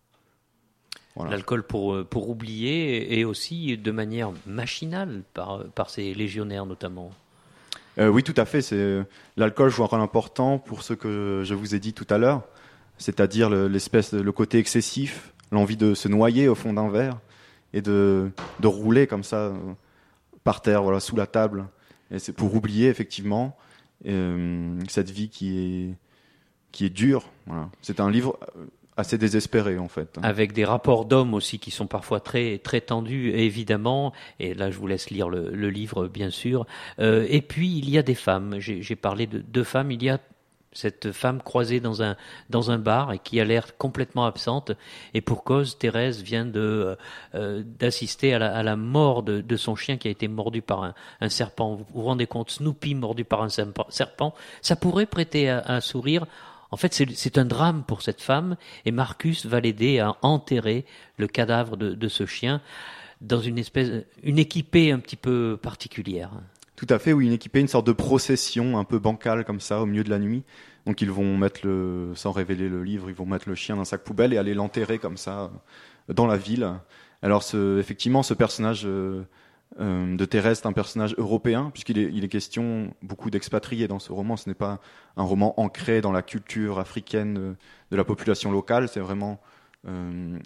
Voilà. L'alcool pour, pour oublier et aussi de manière machinale par, par ces légionnaires notamment. Euh, oui, tout à fait. C'est, l'alcool joue un rôle important pour ce que je vous ai dit tout à l'heure, c'est-à-dire le, l'espèce, le côté excessif, l'envie de se noyer au fond d'un verre et de, de rouler comme ça par terre, voilà, sous la table. Et c'est pour oublier effectivement euh, cette vie qui est, qui est dure. Voilà. C'est un livre assez désespéré en fait. Avec des rapports d'hommes aussi qui sont parfois très très tendus évidemment, et là je vous laisse lire le, le livre bien sûr. Euh, et puis il y a des femmes, j'ai, j'ai parlé de deux femmes, il y a cette femme croisée dans un dans un bar et qui a l'air complètement absente, et pour cause, Thérèse vient de euh, d'assister à la, à la mort de, de son chien qui a été mordu par un, un serpent. Vous vous rendez compte, Snoopy mordu par un serpent, ça pourrait prêter à, à un sourire. En fait, c'est, c'est un drame pour cette femme, et Marcus va l'aider à enterrer le cadavre de, de ce chien dans une espèce, une équipée un petit peu particulière. Tout à fait, oui, une équipée, une sorte de procession un peu bancale comme ça, au milieu de la nuit. Donc ils vont mettre le, sans révéler le livre, ils vont mettre le chien dans un sac poubelle et aller l'enterrer comme ça dans la ville. Alors ce, effectivement, ce personnage euh, euh, de Thérèse est un personnage européen, puisqu'il est, il est question beaucoup d'expatriés dans ce roman. Ce n'est pas un roman ancré dans la culture africaine de, de la population locale, c'est vraiment euh,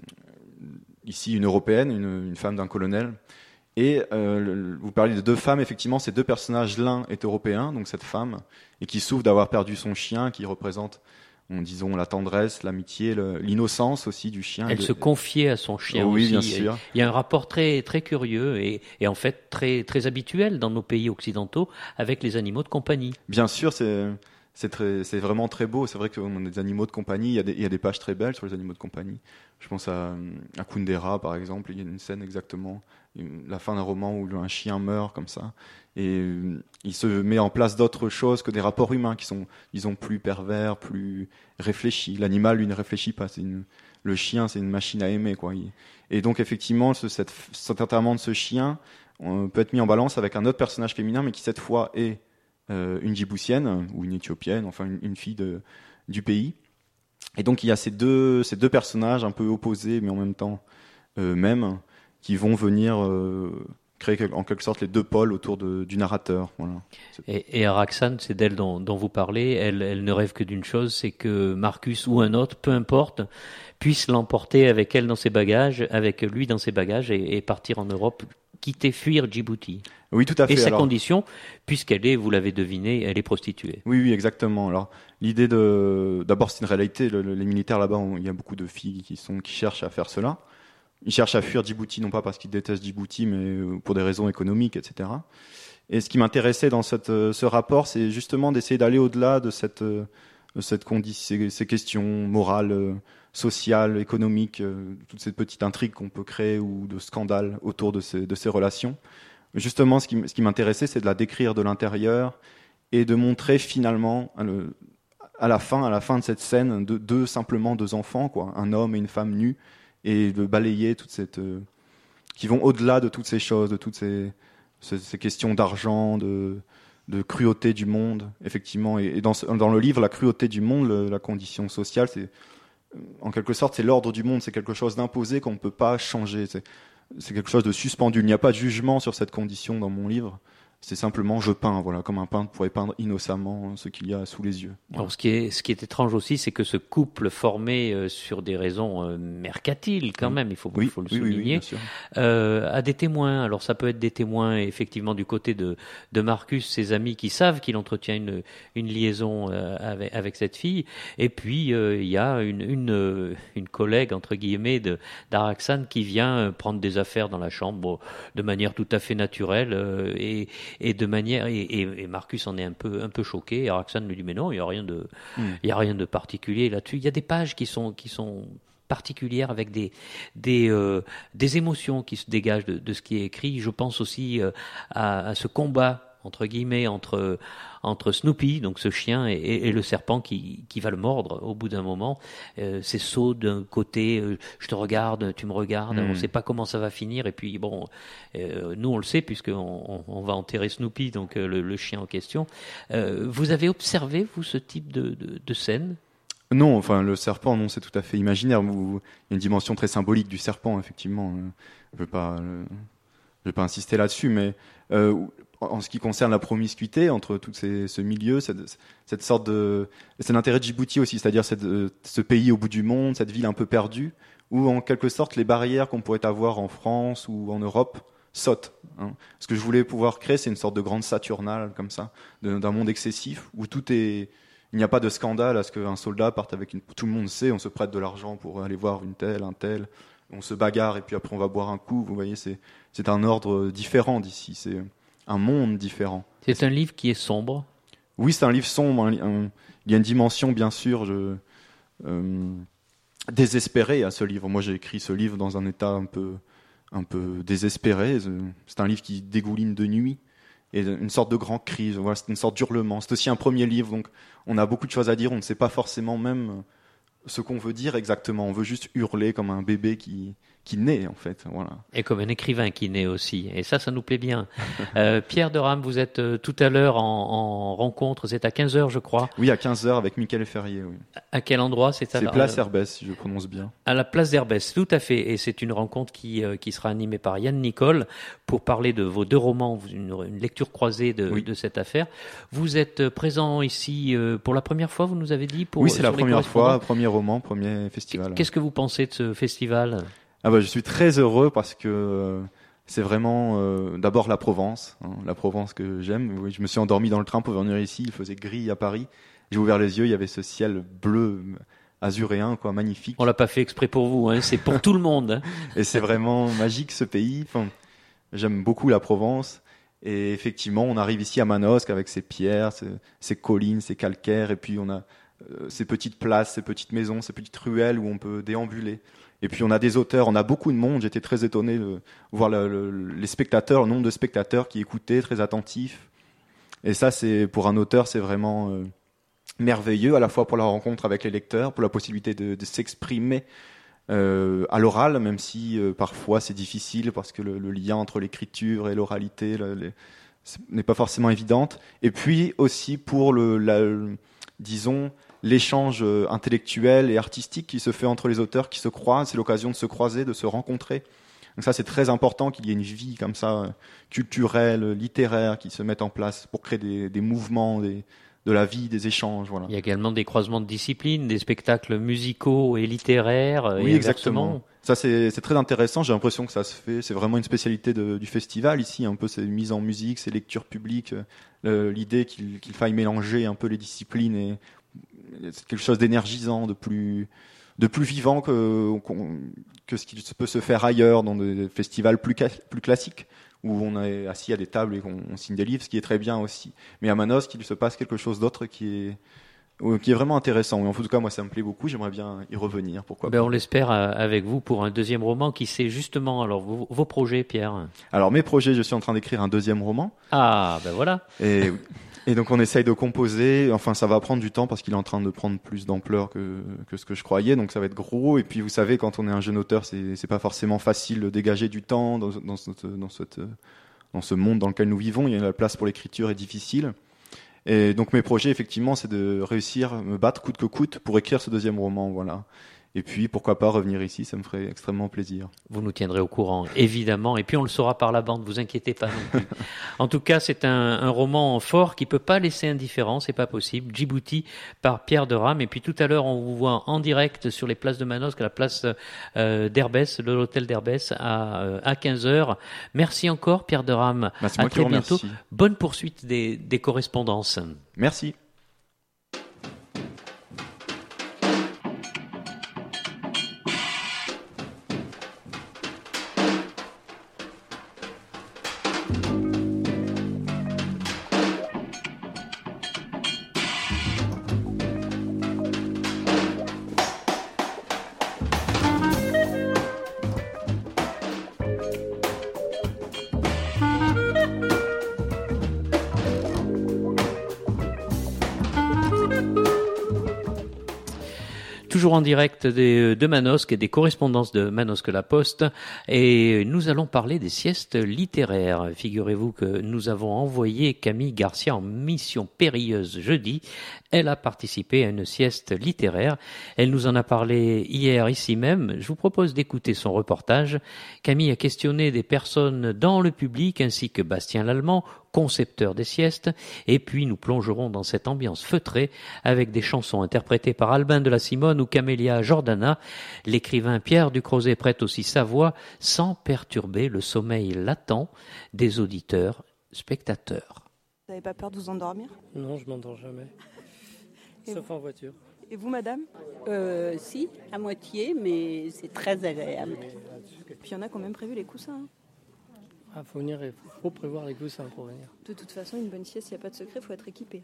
ici une européenne, une, une femme d'un colonel. Et euh, le, vous parlez de deux femmes, effectivement, ces deux personnages, l'un est européen, donc cette femme, et qui souffre d'avoir perdu son chien, qui représente, disons, la tendresse, l'amitié, le, l'innocence aussi du chien. Elle de... se confiait à son chien oh, oui, aussi. Bien sûr. Il y a un rapport très très curieux et, et en fait très très habituel dans nos pays occidentaux avec les animaux de compagnie. Bien sûr, c'est c'est très, c'est vraiment très beau. C'est vrai qu'on a des animaux de compagnie. Il y a des, il y a des pages très belles sur les animaux de compagnie. Je pense à, à Kundera, par exemple. Il y a une scène exactement, la fin d'un roman où un chien meurt comme ça. Et il se met en place d'autres choses que des rapports humains qui sont, disons, plus pervers, plus réfléchis. L'animal, lui, ne réfléchit pas. C'est une, le chien, c'est une machine à aimer, quoi. Et donc, effectivement, ce, cette, cet enterrement de ce chien on peut être mis en balance avec un autre personnage féminin, mais qui, cette fois, est euh, une Djiboutienne ou une Éthiopienne, enfin, une, une fille de, du pays. Et donc, il y a ces deux, ces deux personnages un peu opposés, mais en même temps euh, mêmes, qui vont venir euh, créer en quelque sorte les deux pôles autour de, du narrateur. Voilà. Et, et Araxane, c'est d'elle dont, dont vous parlez, elle, elle ne rêve que d'une chose, c'est que Marcus ou un autre, peu importe, puisse l'emporter avec elle dans ses bagages, avec lui dans ses bagages, et, et partir en Europe, quitter, fuir Djibouti. Oui, tout à fait. Et sa Alors, condition, puisqu'elle est, vous l'avez deviné, elle est prostituée. Oui, oui, exactement. Alors, l'idée de, d'abord, c'est une réalité. Le, le, les militaires là-bas, on, il y a beaucoup de filles qui sont, qui cherchent à faire cela. Ils cherchent à fuir djibouti, non pas parce qu'ils détestent Djibouti, mais pour des raisons économiques, et cetera. Et ce qui m'intéressait dans cette, ce rapport, c'est justement d'essayer d'aller au-delà de cette, de cette condition, ces, ces questions morales, sociales, économiques, toutes ces petites intrigues qu'on peut créer ou de scandales autour de ces, de ces relations. Justement, ce qui, ce qui m'intéressait, c'est de la décrire de l'intérieur et de montrer finalement, à la fin, à la fin de cette scène, deux, deux simplement deux enfants, quoi, un homme et une femme nus, et de balayer toute cette, euh, qui vont au-delà de toutes ces choses, de toutes ces, ces, ces questions d'argent, de, de cruauté du monde, effectivement. Et, et dans, ce, dans le livre, la cruauté du monde, le, la condition sociale, c'est, en quelque sorte, c'est l'ordre du monde, c'est quelque chose d'imposé qu'on ne peut pas changer. C'est, c'est quelque chose de suspendu. Il n'y a pas de jugement sur cette condition dans mon livre. c'est simplement je peins, voilà, comme un peintre pourrait peindre innocemment ce qu'il y a sous les yeux. Voilà. Alors, ce qui est, ce qui est étrange aussi, c'est que ce couple formé euh, sur des raisons euh, mercantiles, quand même, il faut, oui, il faut le oui, souligner, oui, oui, bien sûr. Euh, a des témoins. Alors, ça peut être des témoins, effectivement, du côté de, de Marcus, ses amis qui savent qu'il entretient une, une liaison euh, avec, avec cette fille. Et puis, euh, il y a une, une, une collègue, entre guillemets, de, d'Araxane qui vient prendre des affaires dans la chambre bon, de manière tout à fait naturelle euh, et et de manière et, et, et Marcus en est un peu un peu choqué. Et Araxane lui dit mais non, il y a rien de mm. il y a rien de particulier là-dessus. Il y a des pages qui sont qui sont particulières avec des des euh, des émotions qui se dégagent de, de ce qui est écrit. Je pense aussi euh, à, à ce combat entre guillemets entre entre Snoopy, donc ce chien, et, et le serpent qui qui va le mordre au bout d'un moment. Euh, ces sauts d'un côté, euh, je te regarde, tu me regardes, mmh. on ne sait pas comment ça va finir. Et puis bon, euh, nous on le sait puisqu'on on, on va enterrer Snoopy, donc euh, le, le chien en question. Euh, vous avez observé vous ce type de de, de scène? Non, enfin le serpent, non, c'est tout à fait imaginaire. Il y a une dimension très symbolique du serpent, effectivement. Je ne vais pas, je vais pas insister là-dessus, mais euh, en ce qui concerne la promiscuité entre tout ces, ce milieu, cette, cette sorte de... C'est l'intérêt de Djibouti aussi, c'est-à-dire cette, ce pays au bout du monde, cette ville un peu perdue, où en quelque sorte les barrières qu'on pourrait avoir en France ou en Europe sautent. Hein. Ce que je voulais pouvoir créer, c'est une sorte de grande Saturnale, comme ça, de, d'un monde excessif, où tout est... Il n'y a pas de scandale à ce qu'un soldat parte avec une... Tout le monde sait, on se prête de l'argent pour aller voir une telle, un tel, on se bagarre et puis après on va boire un coup. Vous voyez, c'est, c'est un ordre différent d'ici, c'est un monde différent. C'est un livre qui est sombre. Oui, c'est un livre sombre. Un, un, il y a une dimension, bien sûr, je, euh, désespérée à ce livre. Moi, j'ai écrit ce livre dans un état un peu, un peu désespéré. C'est un livre qui dégouline de nuit et une sorte de grand cri. Voilà, c'est une sorte d'hurlement. C'est aussi un premier livre, donc on a beaucoup de choses à dire. On ne sait pas forcément même ce qu'on veut dire exactement. On veut juste hurler comme un bébé qui... qui naît en fait, voilà. Et comme un écrivain qui naît aussi, et ça, ça nous plaît bien. euh, Pierre de Rame, vous êtes euh, tout à l'heure en, en rencontre, c'est à quinze heures je crois. Oui, à quinze heures avec Michael Ferrier, oui. À quel endroit? C'est, à c'est Place Herbès, si je prononce bien. À la Place d'Herbès, tout à fait, et c'est une rencontre qui, euh, qui sera animée par Yann Nicole pour parler de vos deux romans, une, une lecture croisée de, oui. de cette affaire. Vous êtes présent ici euh, pour la première fois, vous nous avez dit pour, Oui, c'est la première fois, premier roman, premier festival. Qu'est-ce que vous pensez de ce festival? Ah bah, je suis très heureux parce que euh, c'est vraiment euh, d'abord la Provence, hein, la Provence que j'aime. Oui, je me suis endormi dans le train pour venir ici, il faisait gris à Paris. J'ai ouvert les yeux, il y avait ce ciel bleu azuréen, quoi, magnifique. On l'a pas fait exprès pour vous, hein, c'est pour tout le monde. Hein. Et c'est vraiment magique ce pays. Enfin, j'aime beaucoup la Provence. Et effectivement, on arrive ici à Manosque avec ses pierres, ses, ses collines, ses calcaires, et puis on a euh, ces petites places, ces petites maisons, ces petites ruelles où on peut déambuler. Et puis on a des auteurs, on a beaucoup de monde. J'étais très étonné de voir le, le, les spectateurs, le nombre de spectateurs qui écoutaient, très attentifs. Et ça, c'est pour un auteur, c'est vraiment euh, merveilleux, à la fois pour la rencontre avec les lecteurs, pour la possibilité de, de s'exprimer euh, à l'oral, même si euh, parfois c'est difficile parce que le, le lien entre l'écriture et l'oralité le, les, n'est pas forcément évidente. Et puis aussi pour le, la, le disons, l'échange intellectuel et artistique qui se fait entre les auteurs qui se croisent, c'est l'occasion de se croiser, de se rencontrer. Donc ça, c'est très important qu'il y ait une vie comme ça, culturelle, littéraire, qui se mette en place pour créer des, des mouvements, des, de la vie, des échanges. Voilà. Il y a également des croisements de disciplines, des spectacles musicaux et littéraires. Oui, et exactement. Ça, c'est, c'est très intéressant. J'ai l'impression que ça se fait. C'est vraiment une spécialité de, du festival ici. Un peu, c'est mise en musique, c'est lecture publique. Le, l'idée qu'il, qu'il faille mélanger un peu les disciplines et c'est quelque chose d'énergisant, de plus, de plus vivant que, que ce qui peut se faire ailleurs dans des festivals plus, plus classiques où on est assis à des tables et qu'on on signe des livres, ce qui est très bien aussi. Mais à Manosque, il se passe quelque chose d'autre qui est, qui est vraiment intéressant. En tout cas, moi, ça me plaît beaucoup. J'aimerais bien y revenir. Pourquoi ben, pas. On l'espère avec vous pour un deuxième roman qui c'est justement alors vos, vos projets, Pierre. Alors mes projets, je suis en train d'écrire un deuxième roman. Ah, ben voilà. Et Et donc on essaye de composer, enfin ça va prendre du temps parce qu'il est en train de prendre plus d'ampleur que, que ce que je croyais, donc ça va être gros. Et puis vous savez, quand on est un jeune auteur, c'est, c'est pas forcément facile de dégager du temps dans, dans, cette, dans, cette, dans ce monde dans lequel nous vivons. Il y a la place pour l'écriture est difficile. Et donc mes projets, effectivement, c'est de réussir, me battre coûte que coûte pour écrire ce deuxième roman, voilà. Et puis, pourquoi pas revenir ici, ça me ferait extrêmement plaisir. Vous nous tiendrez au courant, évidemment. Et puis, on le saura par la bande, vous inquiétez pas non plus. En tout cas, c'est un, un roman fort qui peut pas laisser indifférent, c'est pas possible. Djibouti par Pierre de Rame. Et puis, tout à l'heure, on vous voit en direct sur les places de Manosque, à la place euh, d'Herbès, de l'hôtel d'Herbès, à, euh, à quinze heures. Merci encore, Pierre de Rame. Bah, c'est à moi très qui bientôt. remercie. Bonne poursuite des, des correspondances. Merci. Toujours en direct des, de Manosque et des correspondances de Manosque La Poste, et nous allons parler des siestes littéraires. Figurez-vous que nous avons envoyé Camille Garcia en mission périlleuse jeudi. Elle a participé à une sieste littéraire. Elle nous en a parlé hier ici même. Je vous propose d'écouter son reportage. Camille a questionné des personnes dans le public ainsi que Bastien Lallemand, concepteur des siestes, et puis nous plongerons dans cette ambiance feutrée avec des chansons interprétées par Albin de la Simone ou Camélia Jordana. L'écrivain Pierre Ducrozet prête aussi sa voix sans perturber le sommeil latent des auditeurs spectateurs. Vous n'avez pas peur de vous endormir ? Non, je m'endors jamais, Et sauf vous en voiture. Et vous, madame ? Euh, si, à moitié, mais c'est très agréable. Puis il y en a qui ont même prévu les coussins. hein. Ah, faut venir, il faut prévoir les coussins pour venir. De toute façon, une bonne sieste, il n'y a pas de secret, il faut être équipé.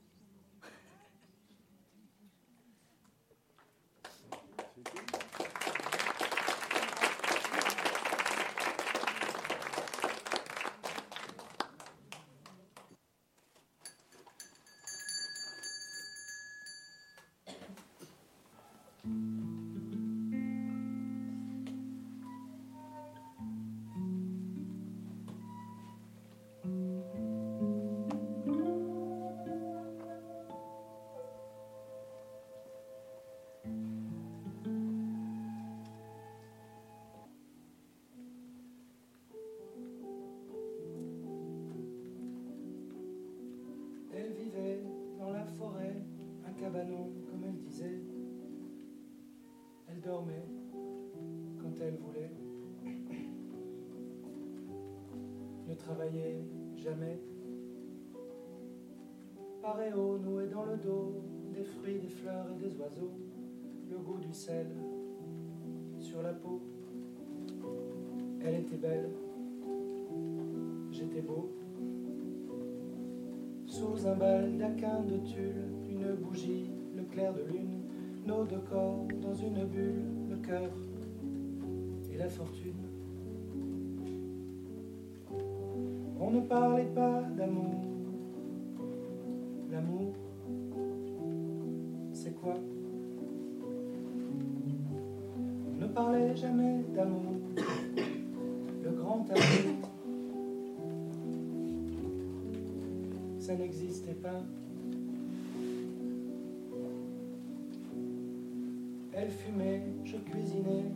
Elle vivait dans la forêt, un cabanon, comme elle disait. Elle dormait quand elle voulait. Ne travaillait jamais. Paréo nouait dans le dos, des fruits, des fleurs et des oiseaux. Le goût du sel sur la peau. Elle était belle, j'étais beau. Sous un baldaquin de tulle, une bougie, le clair de lune, nos deux corps dans une bulle, le cœur et la fortune. On ne parlait pas d'amour. L'amour, c'est quoi? On ne parlait jamais d'amour. Le grand amour, ça n'existait pas. Elle fumait, je cuisinais,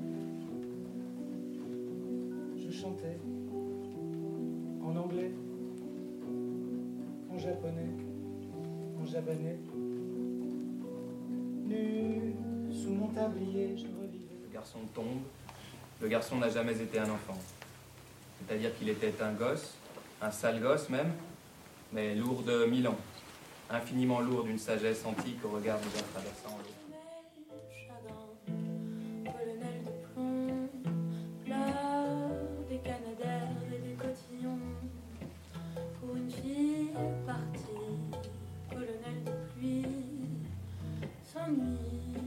je chantais en anglais, en japonais, en javanais. Nu sous mon tablier, je revivais. Le garçon tombe. Le garçon n'a jamais été un enfant. C'est-à-dire qu'il était un gosse, un sale gosse même, mais lourd de mille ans, infiniment lourd d'une sagesse antique au regard des uns traversant l'eau. Colonel de plomb, pleure des canadaires et des cotillons. Pour une fille partie, colonel de pluie, s'ennuie.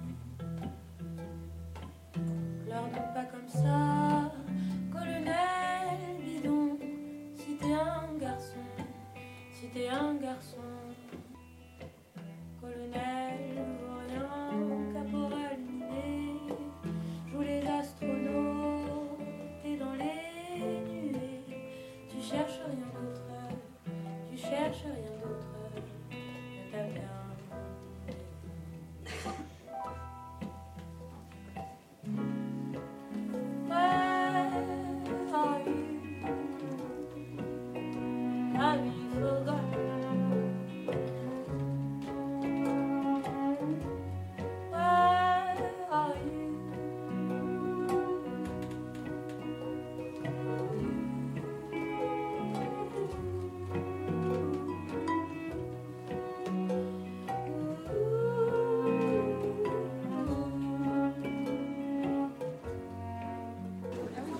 Pleure donc pas comme ça, colonel bidon, si t'es un garçon. Si t'es un garçon, colonel, vaut rien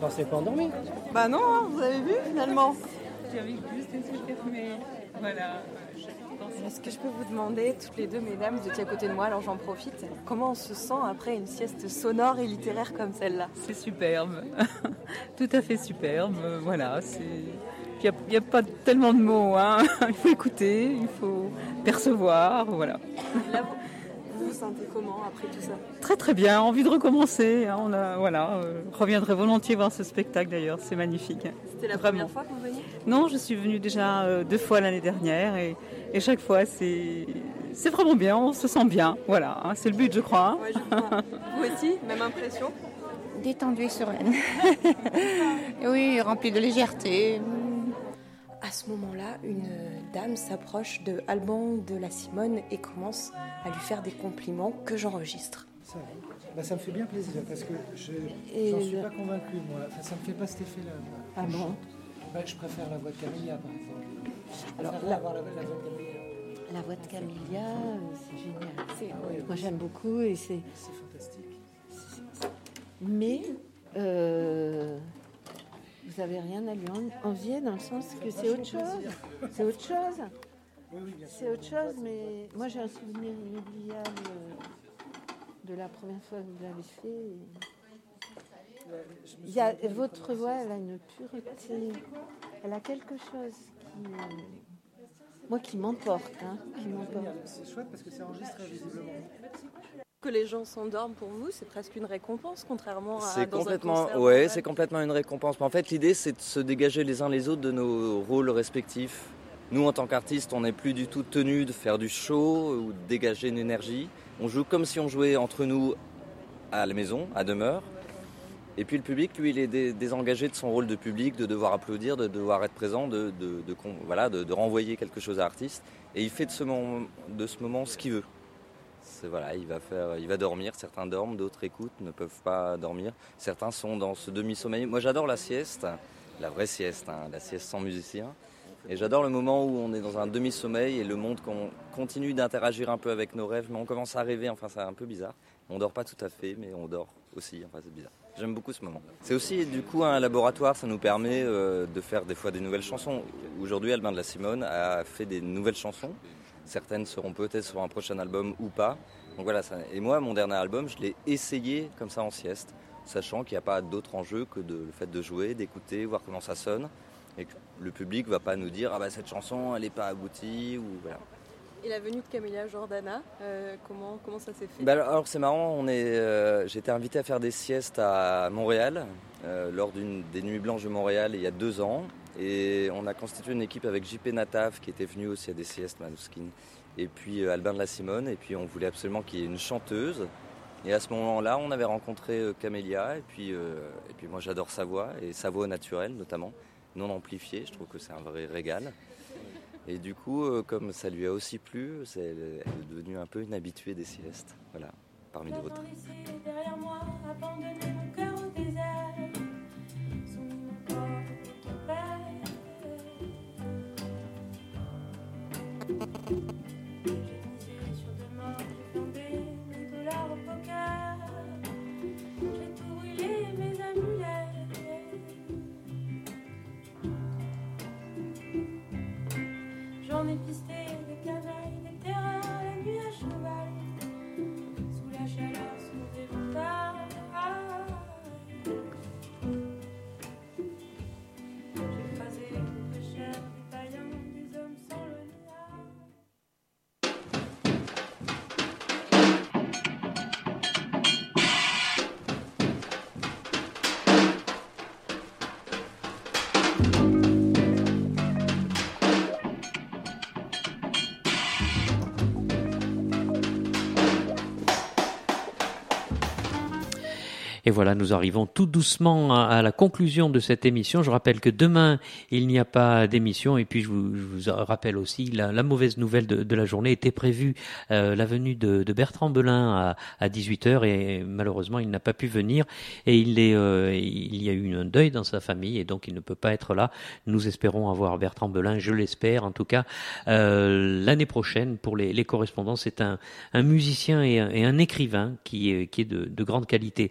On s'est pas endormi. Bah non, hein, vous avez vu finalement. J'avais juste les yeux fermés. Voilà. Est-ce que je peux vous demander, toutes les deux, mesdames, vous étiez à côté de moi, alors j'en profite, comment on se sent après une sieste sonore et littéraire comme celle-là? C'est superbe. Tout à fait superbe. Voilà, c'est... Il n'y a, a pas tellement de mots, hein. Il faut écouter, il faut percevoir, voilà. Là, vous, vous vous sentez comment après tout ça? Très très bien, envie de recommencer. Hein. On a, voilà, euh, je reviendrai volontiers voir ce spectacle d'ailleurs, c'est magnifique. C'était la Vraiment. première fois que vous veniez? Non, je suis venue déjà euh, deux fois l'année dernière et, et chaque fois c'est, c'est vraiment bien, on se sent bien, voilà, hein, c'est le but je crois. Hein. Ouais, je crois. Vous aussi, même impression? Détendue et sereine. Oui, remplie de légèreté. À ce moment-là, une dame s'approche de Alban de la Simone et commence à lui faire des compliments que j'enregistre. Ça, bah, ça me fait bien plaisir parce que je n'en suis pas convaincu, moi. Enfin, ça ne me fait pas cet effet-là. Moi. Ah bon? Bah, je préfère la voix de Camélia, par exemple. Je Alors, préfère la... avoir la, la voix de Camélia. La voix de Camélia, euh, c'est génial. C'est, oui, moi, j'aime beaucoup et c'est... C'est fantastique. C'est... Mais... Euh... Vous n'avez rien à lui envier dans le sens que c'est autre chose. C'est autre chose. Oui, oui, bien sûr. C'est autre chose, mais moi j'ai un souvenir inoubliable de la première fois que vous l'avez fait. Il y a, votre voix, elle a une pureté. Elle a quelque chose qui, moi, qui m'emporte. Hein, qui m'emporte. C'est chouette parce que c'est enregistré visiblement. Que les gens s'endorment pour vous, c'est presque une récompense, contrairement à c'est dans complètement, un concert. ouais, c'est complètement une récompense. Mais en fait, l'idée, c'est de se dégager les uns les autres de nos rôles respectifs. Nous, en tant qu'artistes, on n'est plus du tout tenus de faire du show ou de dégager une énergie. On joue comme si on jouait entre nous à la maison, à demeure. Et puis le public, lui, il est dé- désengagé de son rôle de public, de devoir applaudir, de devoir être présent, de, de, de, voilà, de, de renvoyer quelque chose à l'artiste. Et il fait de ce moment, de ce moment ce qu'il veut. C'est, voilà, il va faire, il va dormir. Certains dorment, d'autres écoutent, ne peuvent pas dormir. Certains sont dans ce demi-sommeil. Moi, j'adore la sieste, la vraie sieste, hein, la sieste sans musicien. Et j'adore le moment où on est dans un demi-sommeil et le monde qu'on continue d'interagir un peu avec nos rêves, mais on commence à rêver. Enfin, c'est un peu bizarre. On dort pas tout à fait, mais on dort aussi. Enfin, c'est bizarre. J'aime beaucoup ce moment. C'est aussi, du coup, un laboratoire. Ça nous permet euh, de faire des fois des nouvelles chansons. Aujourd'hui, Albin de la Simone a fait des nouvelles chansons. Certaines seront peut-être sur un prochain album ou pas. Donc voilà, ça... Et moi, mon dernier album, je l'ai essayé comme ça en sieste, sachant qu'il n'y a pas d'autre enjeu que de, le fait de jouer, d'écouter, voir comment ça sonne, et que le public ne va pas nous dire « Ah bah cette chanson, elle n'est pas aboutie » ou voilà. Et la venue de Camélia Jordana, euh, comment, comment ça s'est fait? Bah alors, alors c'est marrant, on est, euh, j'ai été invité à faire des siestes à Montréal, euh, lors d'une des Nuits Blanches de Montréal il y a deux ans. Et on a constitué une équipe avec J P Nataf qui était venu aussi à des siestes, Manouskine, et puis euh, Albin de la Simone, et puis on voulait absolument qu'il y ait une chanteuse. Et à ce moment-là, on avait rencontré euh, Camélia, et puis, euh, et puis moi j'adore sa voix, et sa voix naturelle notamment, non amplifiée, je trouve que c'est un vrai régal. Et du coup, euh, comme ça lui a aussi plu, c'est, elle est devenue un peu une habituée des siestes, voilà, parmi d'autres. Derrière moi, abandonner mon cœur au désert, soumis mon corps qui perd. J'ai misé sur deux morts, j'ai flambé mes dollars au poker. J'ai tout brûlé, mes amulettes. J'en ai pisté des canailles, des terrains, la nuit à cheval. Sous la chaleur, sous des montagnes. J'ai croisé des pêcheurs, des païens, des hommes sans le noir. Et voilà, nous arrivons tout doucement à, à la conclusion de cette émission. Je rappelle que demain, il n'y a pas d'émission. Et puis, je vous, je vous rappelle aussi, la, la mauvaise nouvelle de, de la journée était prévue, euh, la venue de, de Bertrand Belin à, à dix-huit heures. Et malheureusement, il n'a pas pu venir. Et il, est, euh, il y a eu un deuil dans sa famille. Et donc, il ne peut pas être là. Nous espérons avoir Bertrand Belin, je l'espère. En tout cas, euh, l'année prochaine, pour les, les correspondants, c'est un, un musicien et un, et un écrivain qui est, qui est de, de grande qualité.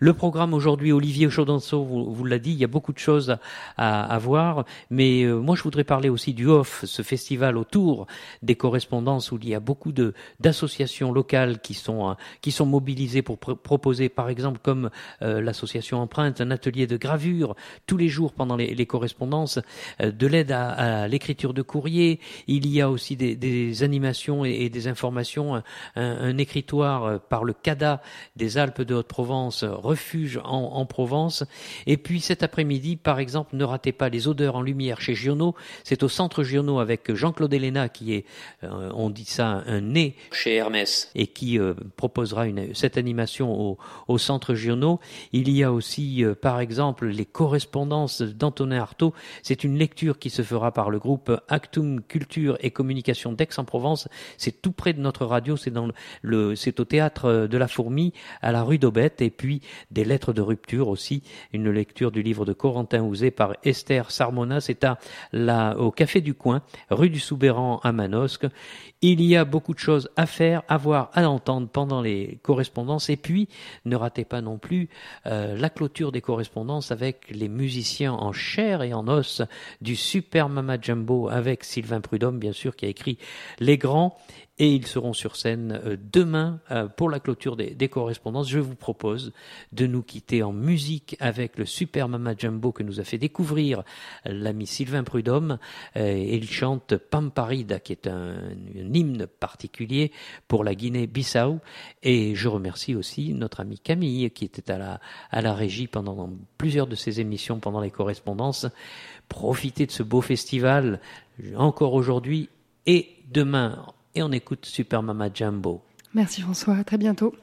Le programme aujourd'hui, Olivier Chaudonceau vous, vous l'a dit, il y a beaucoup de choses à, à voir, mais euh, moi je voudrais parler aussi du O F, ce festival autour des correspondances où il y a beaucoup de d'associations locales qui sont euh, qui sont mobilisées pour pr- proposer, par exemple, comme euh, l'association Empreinte, un atelier de gravure tous les jours pendant les, les correspondances, euh, de l'aide à, à l'écriture de courrier. Il y a aussi des, des animations et, et des informations, un, un écritoire par le C A D A des Alpes de Haute-Provence, refuge en, en Provence. Et puis cet après-midi, par exemple, ne ratez pas les odeurs en lumière chez Giono. C'est au centre Giono avec Jean-Claude Héléna qui est, euh, on dit ça, un nez chez Hermès et qui euh, proposera une, cette animation au, au centre Giono. Il y a aussi, euh, par exemple, les correspondances d'Antonin Artaud. C'est une lecture qui se fera par le groupe Actum Culture et Communication d'Aix-en-Provence. C'est tout près de notre radio. C'est dans le, le c'est au théâtre de la Fourmi à la rue d'Aubette. Et puis des lettres de rupture aussi, une lecture du livre de Corentin Houzé par Esther Sarmona. C'est à la, au Café du Coin, rue du Soubéran à Manosque. Il y a beaucoup de choses à faire, à voir, à entendre pendant les correspondances. Et puis, ne ratez pas non plus euh, la clôture des correspondances avec les musiciens en chair et en os du Super Mama Jumbo avec Sylvain Prudhomme, bien sûr, qui a écrit Les Grands. Et ils seront sur scène euh, demain euh, pour la clôture des, des correspondances. Je vous propose de nous quitter en musique avec le Super Mama Jumbo que nous a fait découvrir l'ami Sylvain Prudhomme. Euh, et il chante Pamparida, qui est un, un hymne particulier pour la Guinée-Bissau. Et je remercie aussi notre amie Camille, qui était à la, à la régie pendant plusieurs de ses émissions pendant les correspondances. Profitez de ce beau festival encore aujourd'hui et demain. Et on écoute Super Mama Jumbo. Merci François, à très bientôt.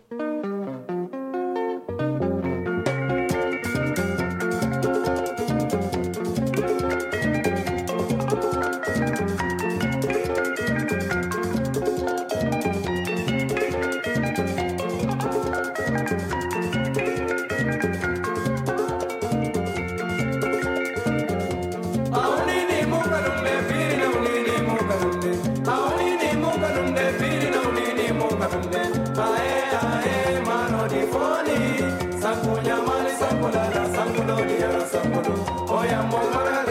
Oya,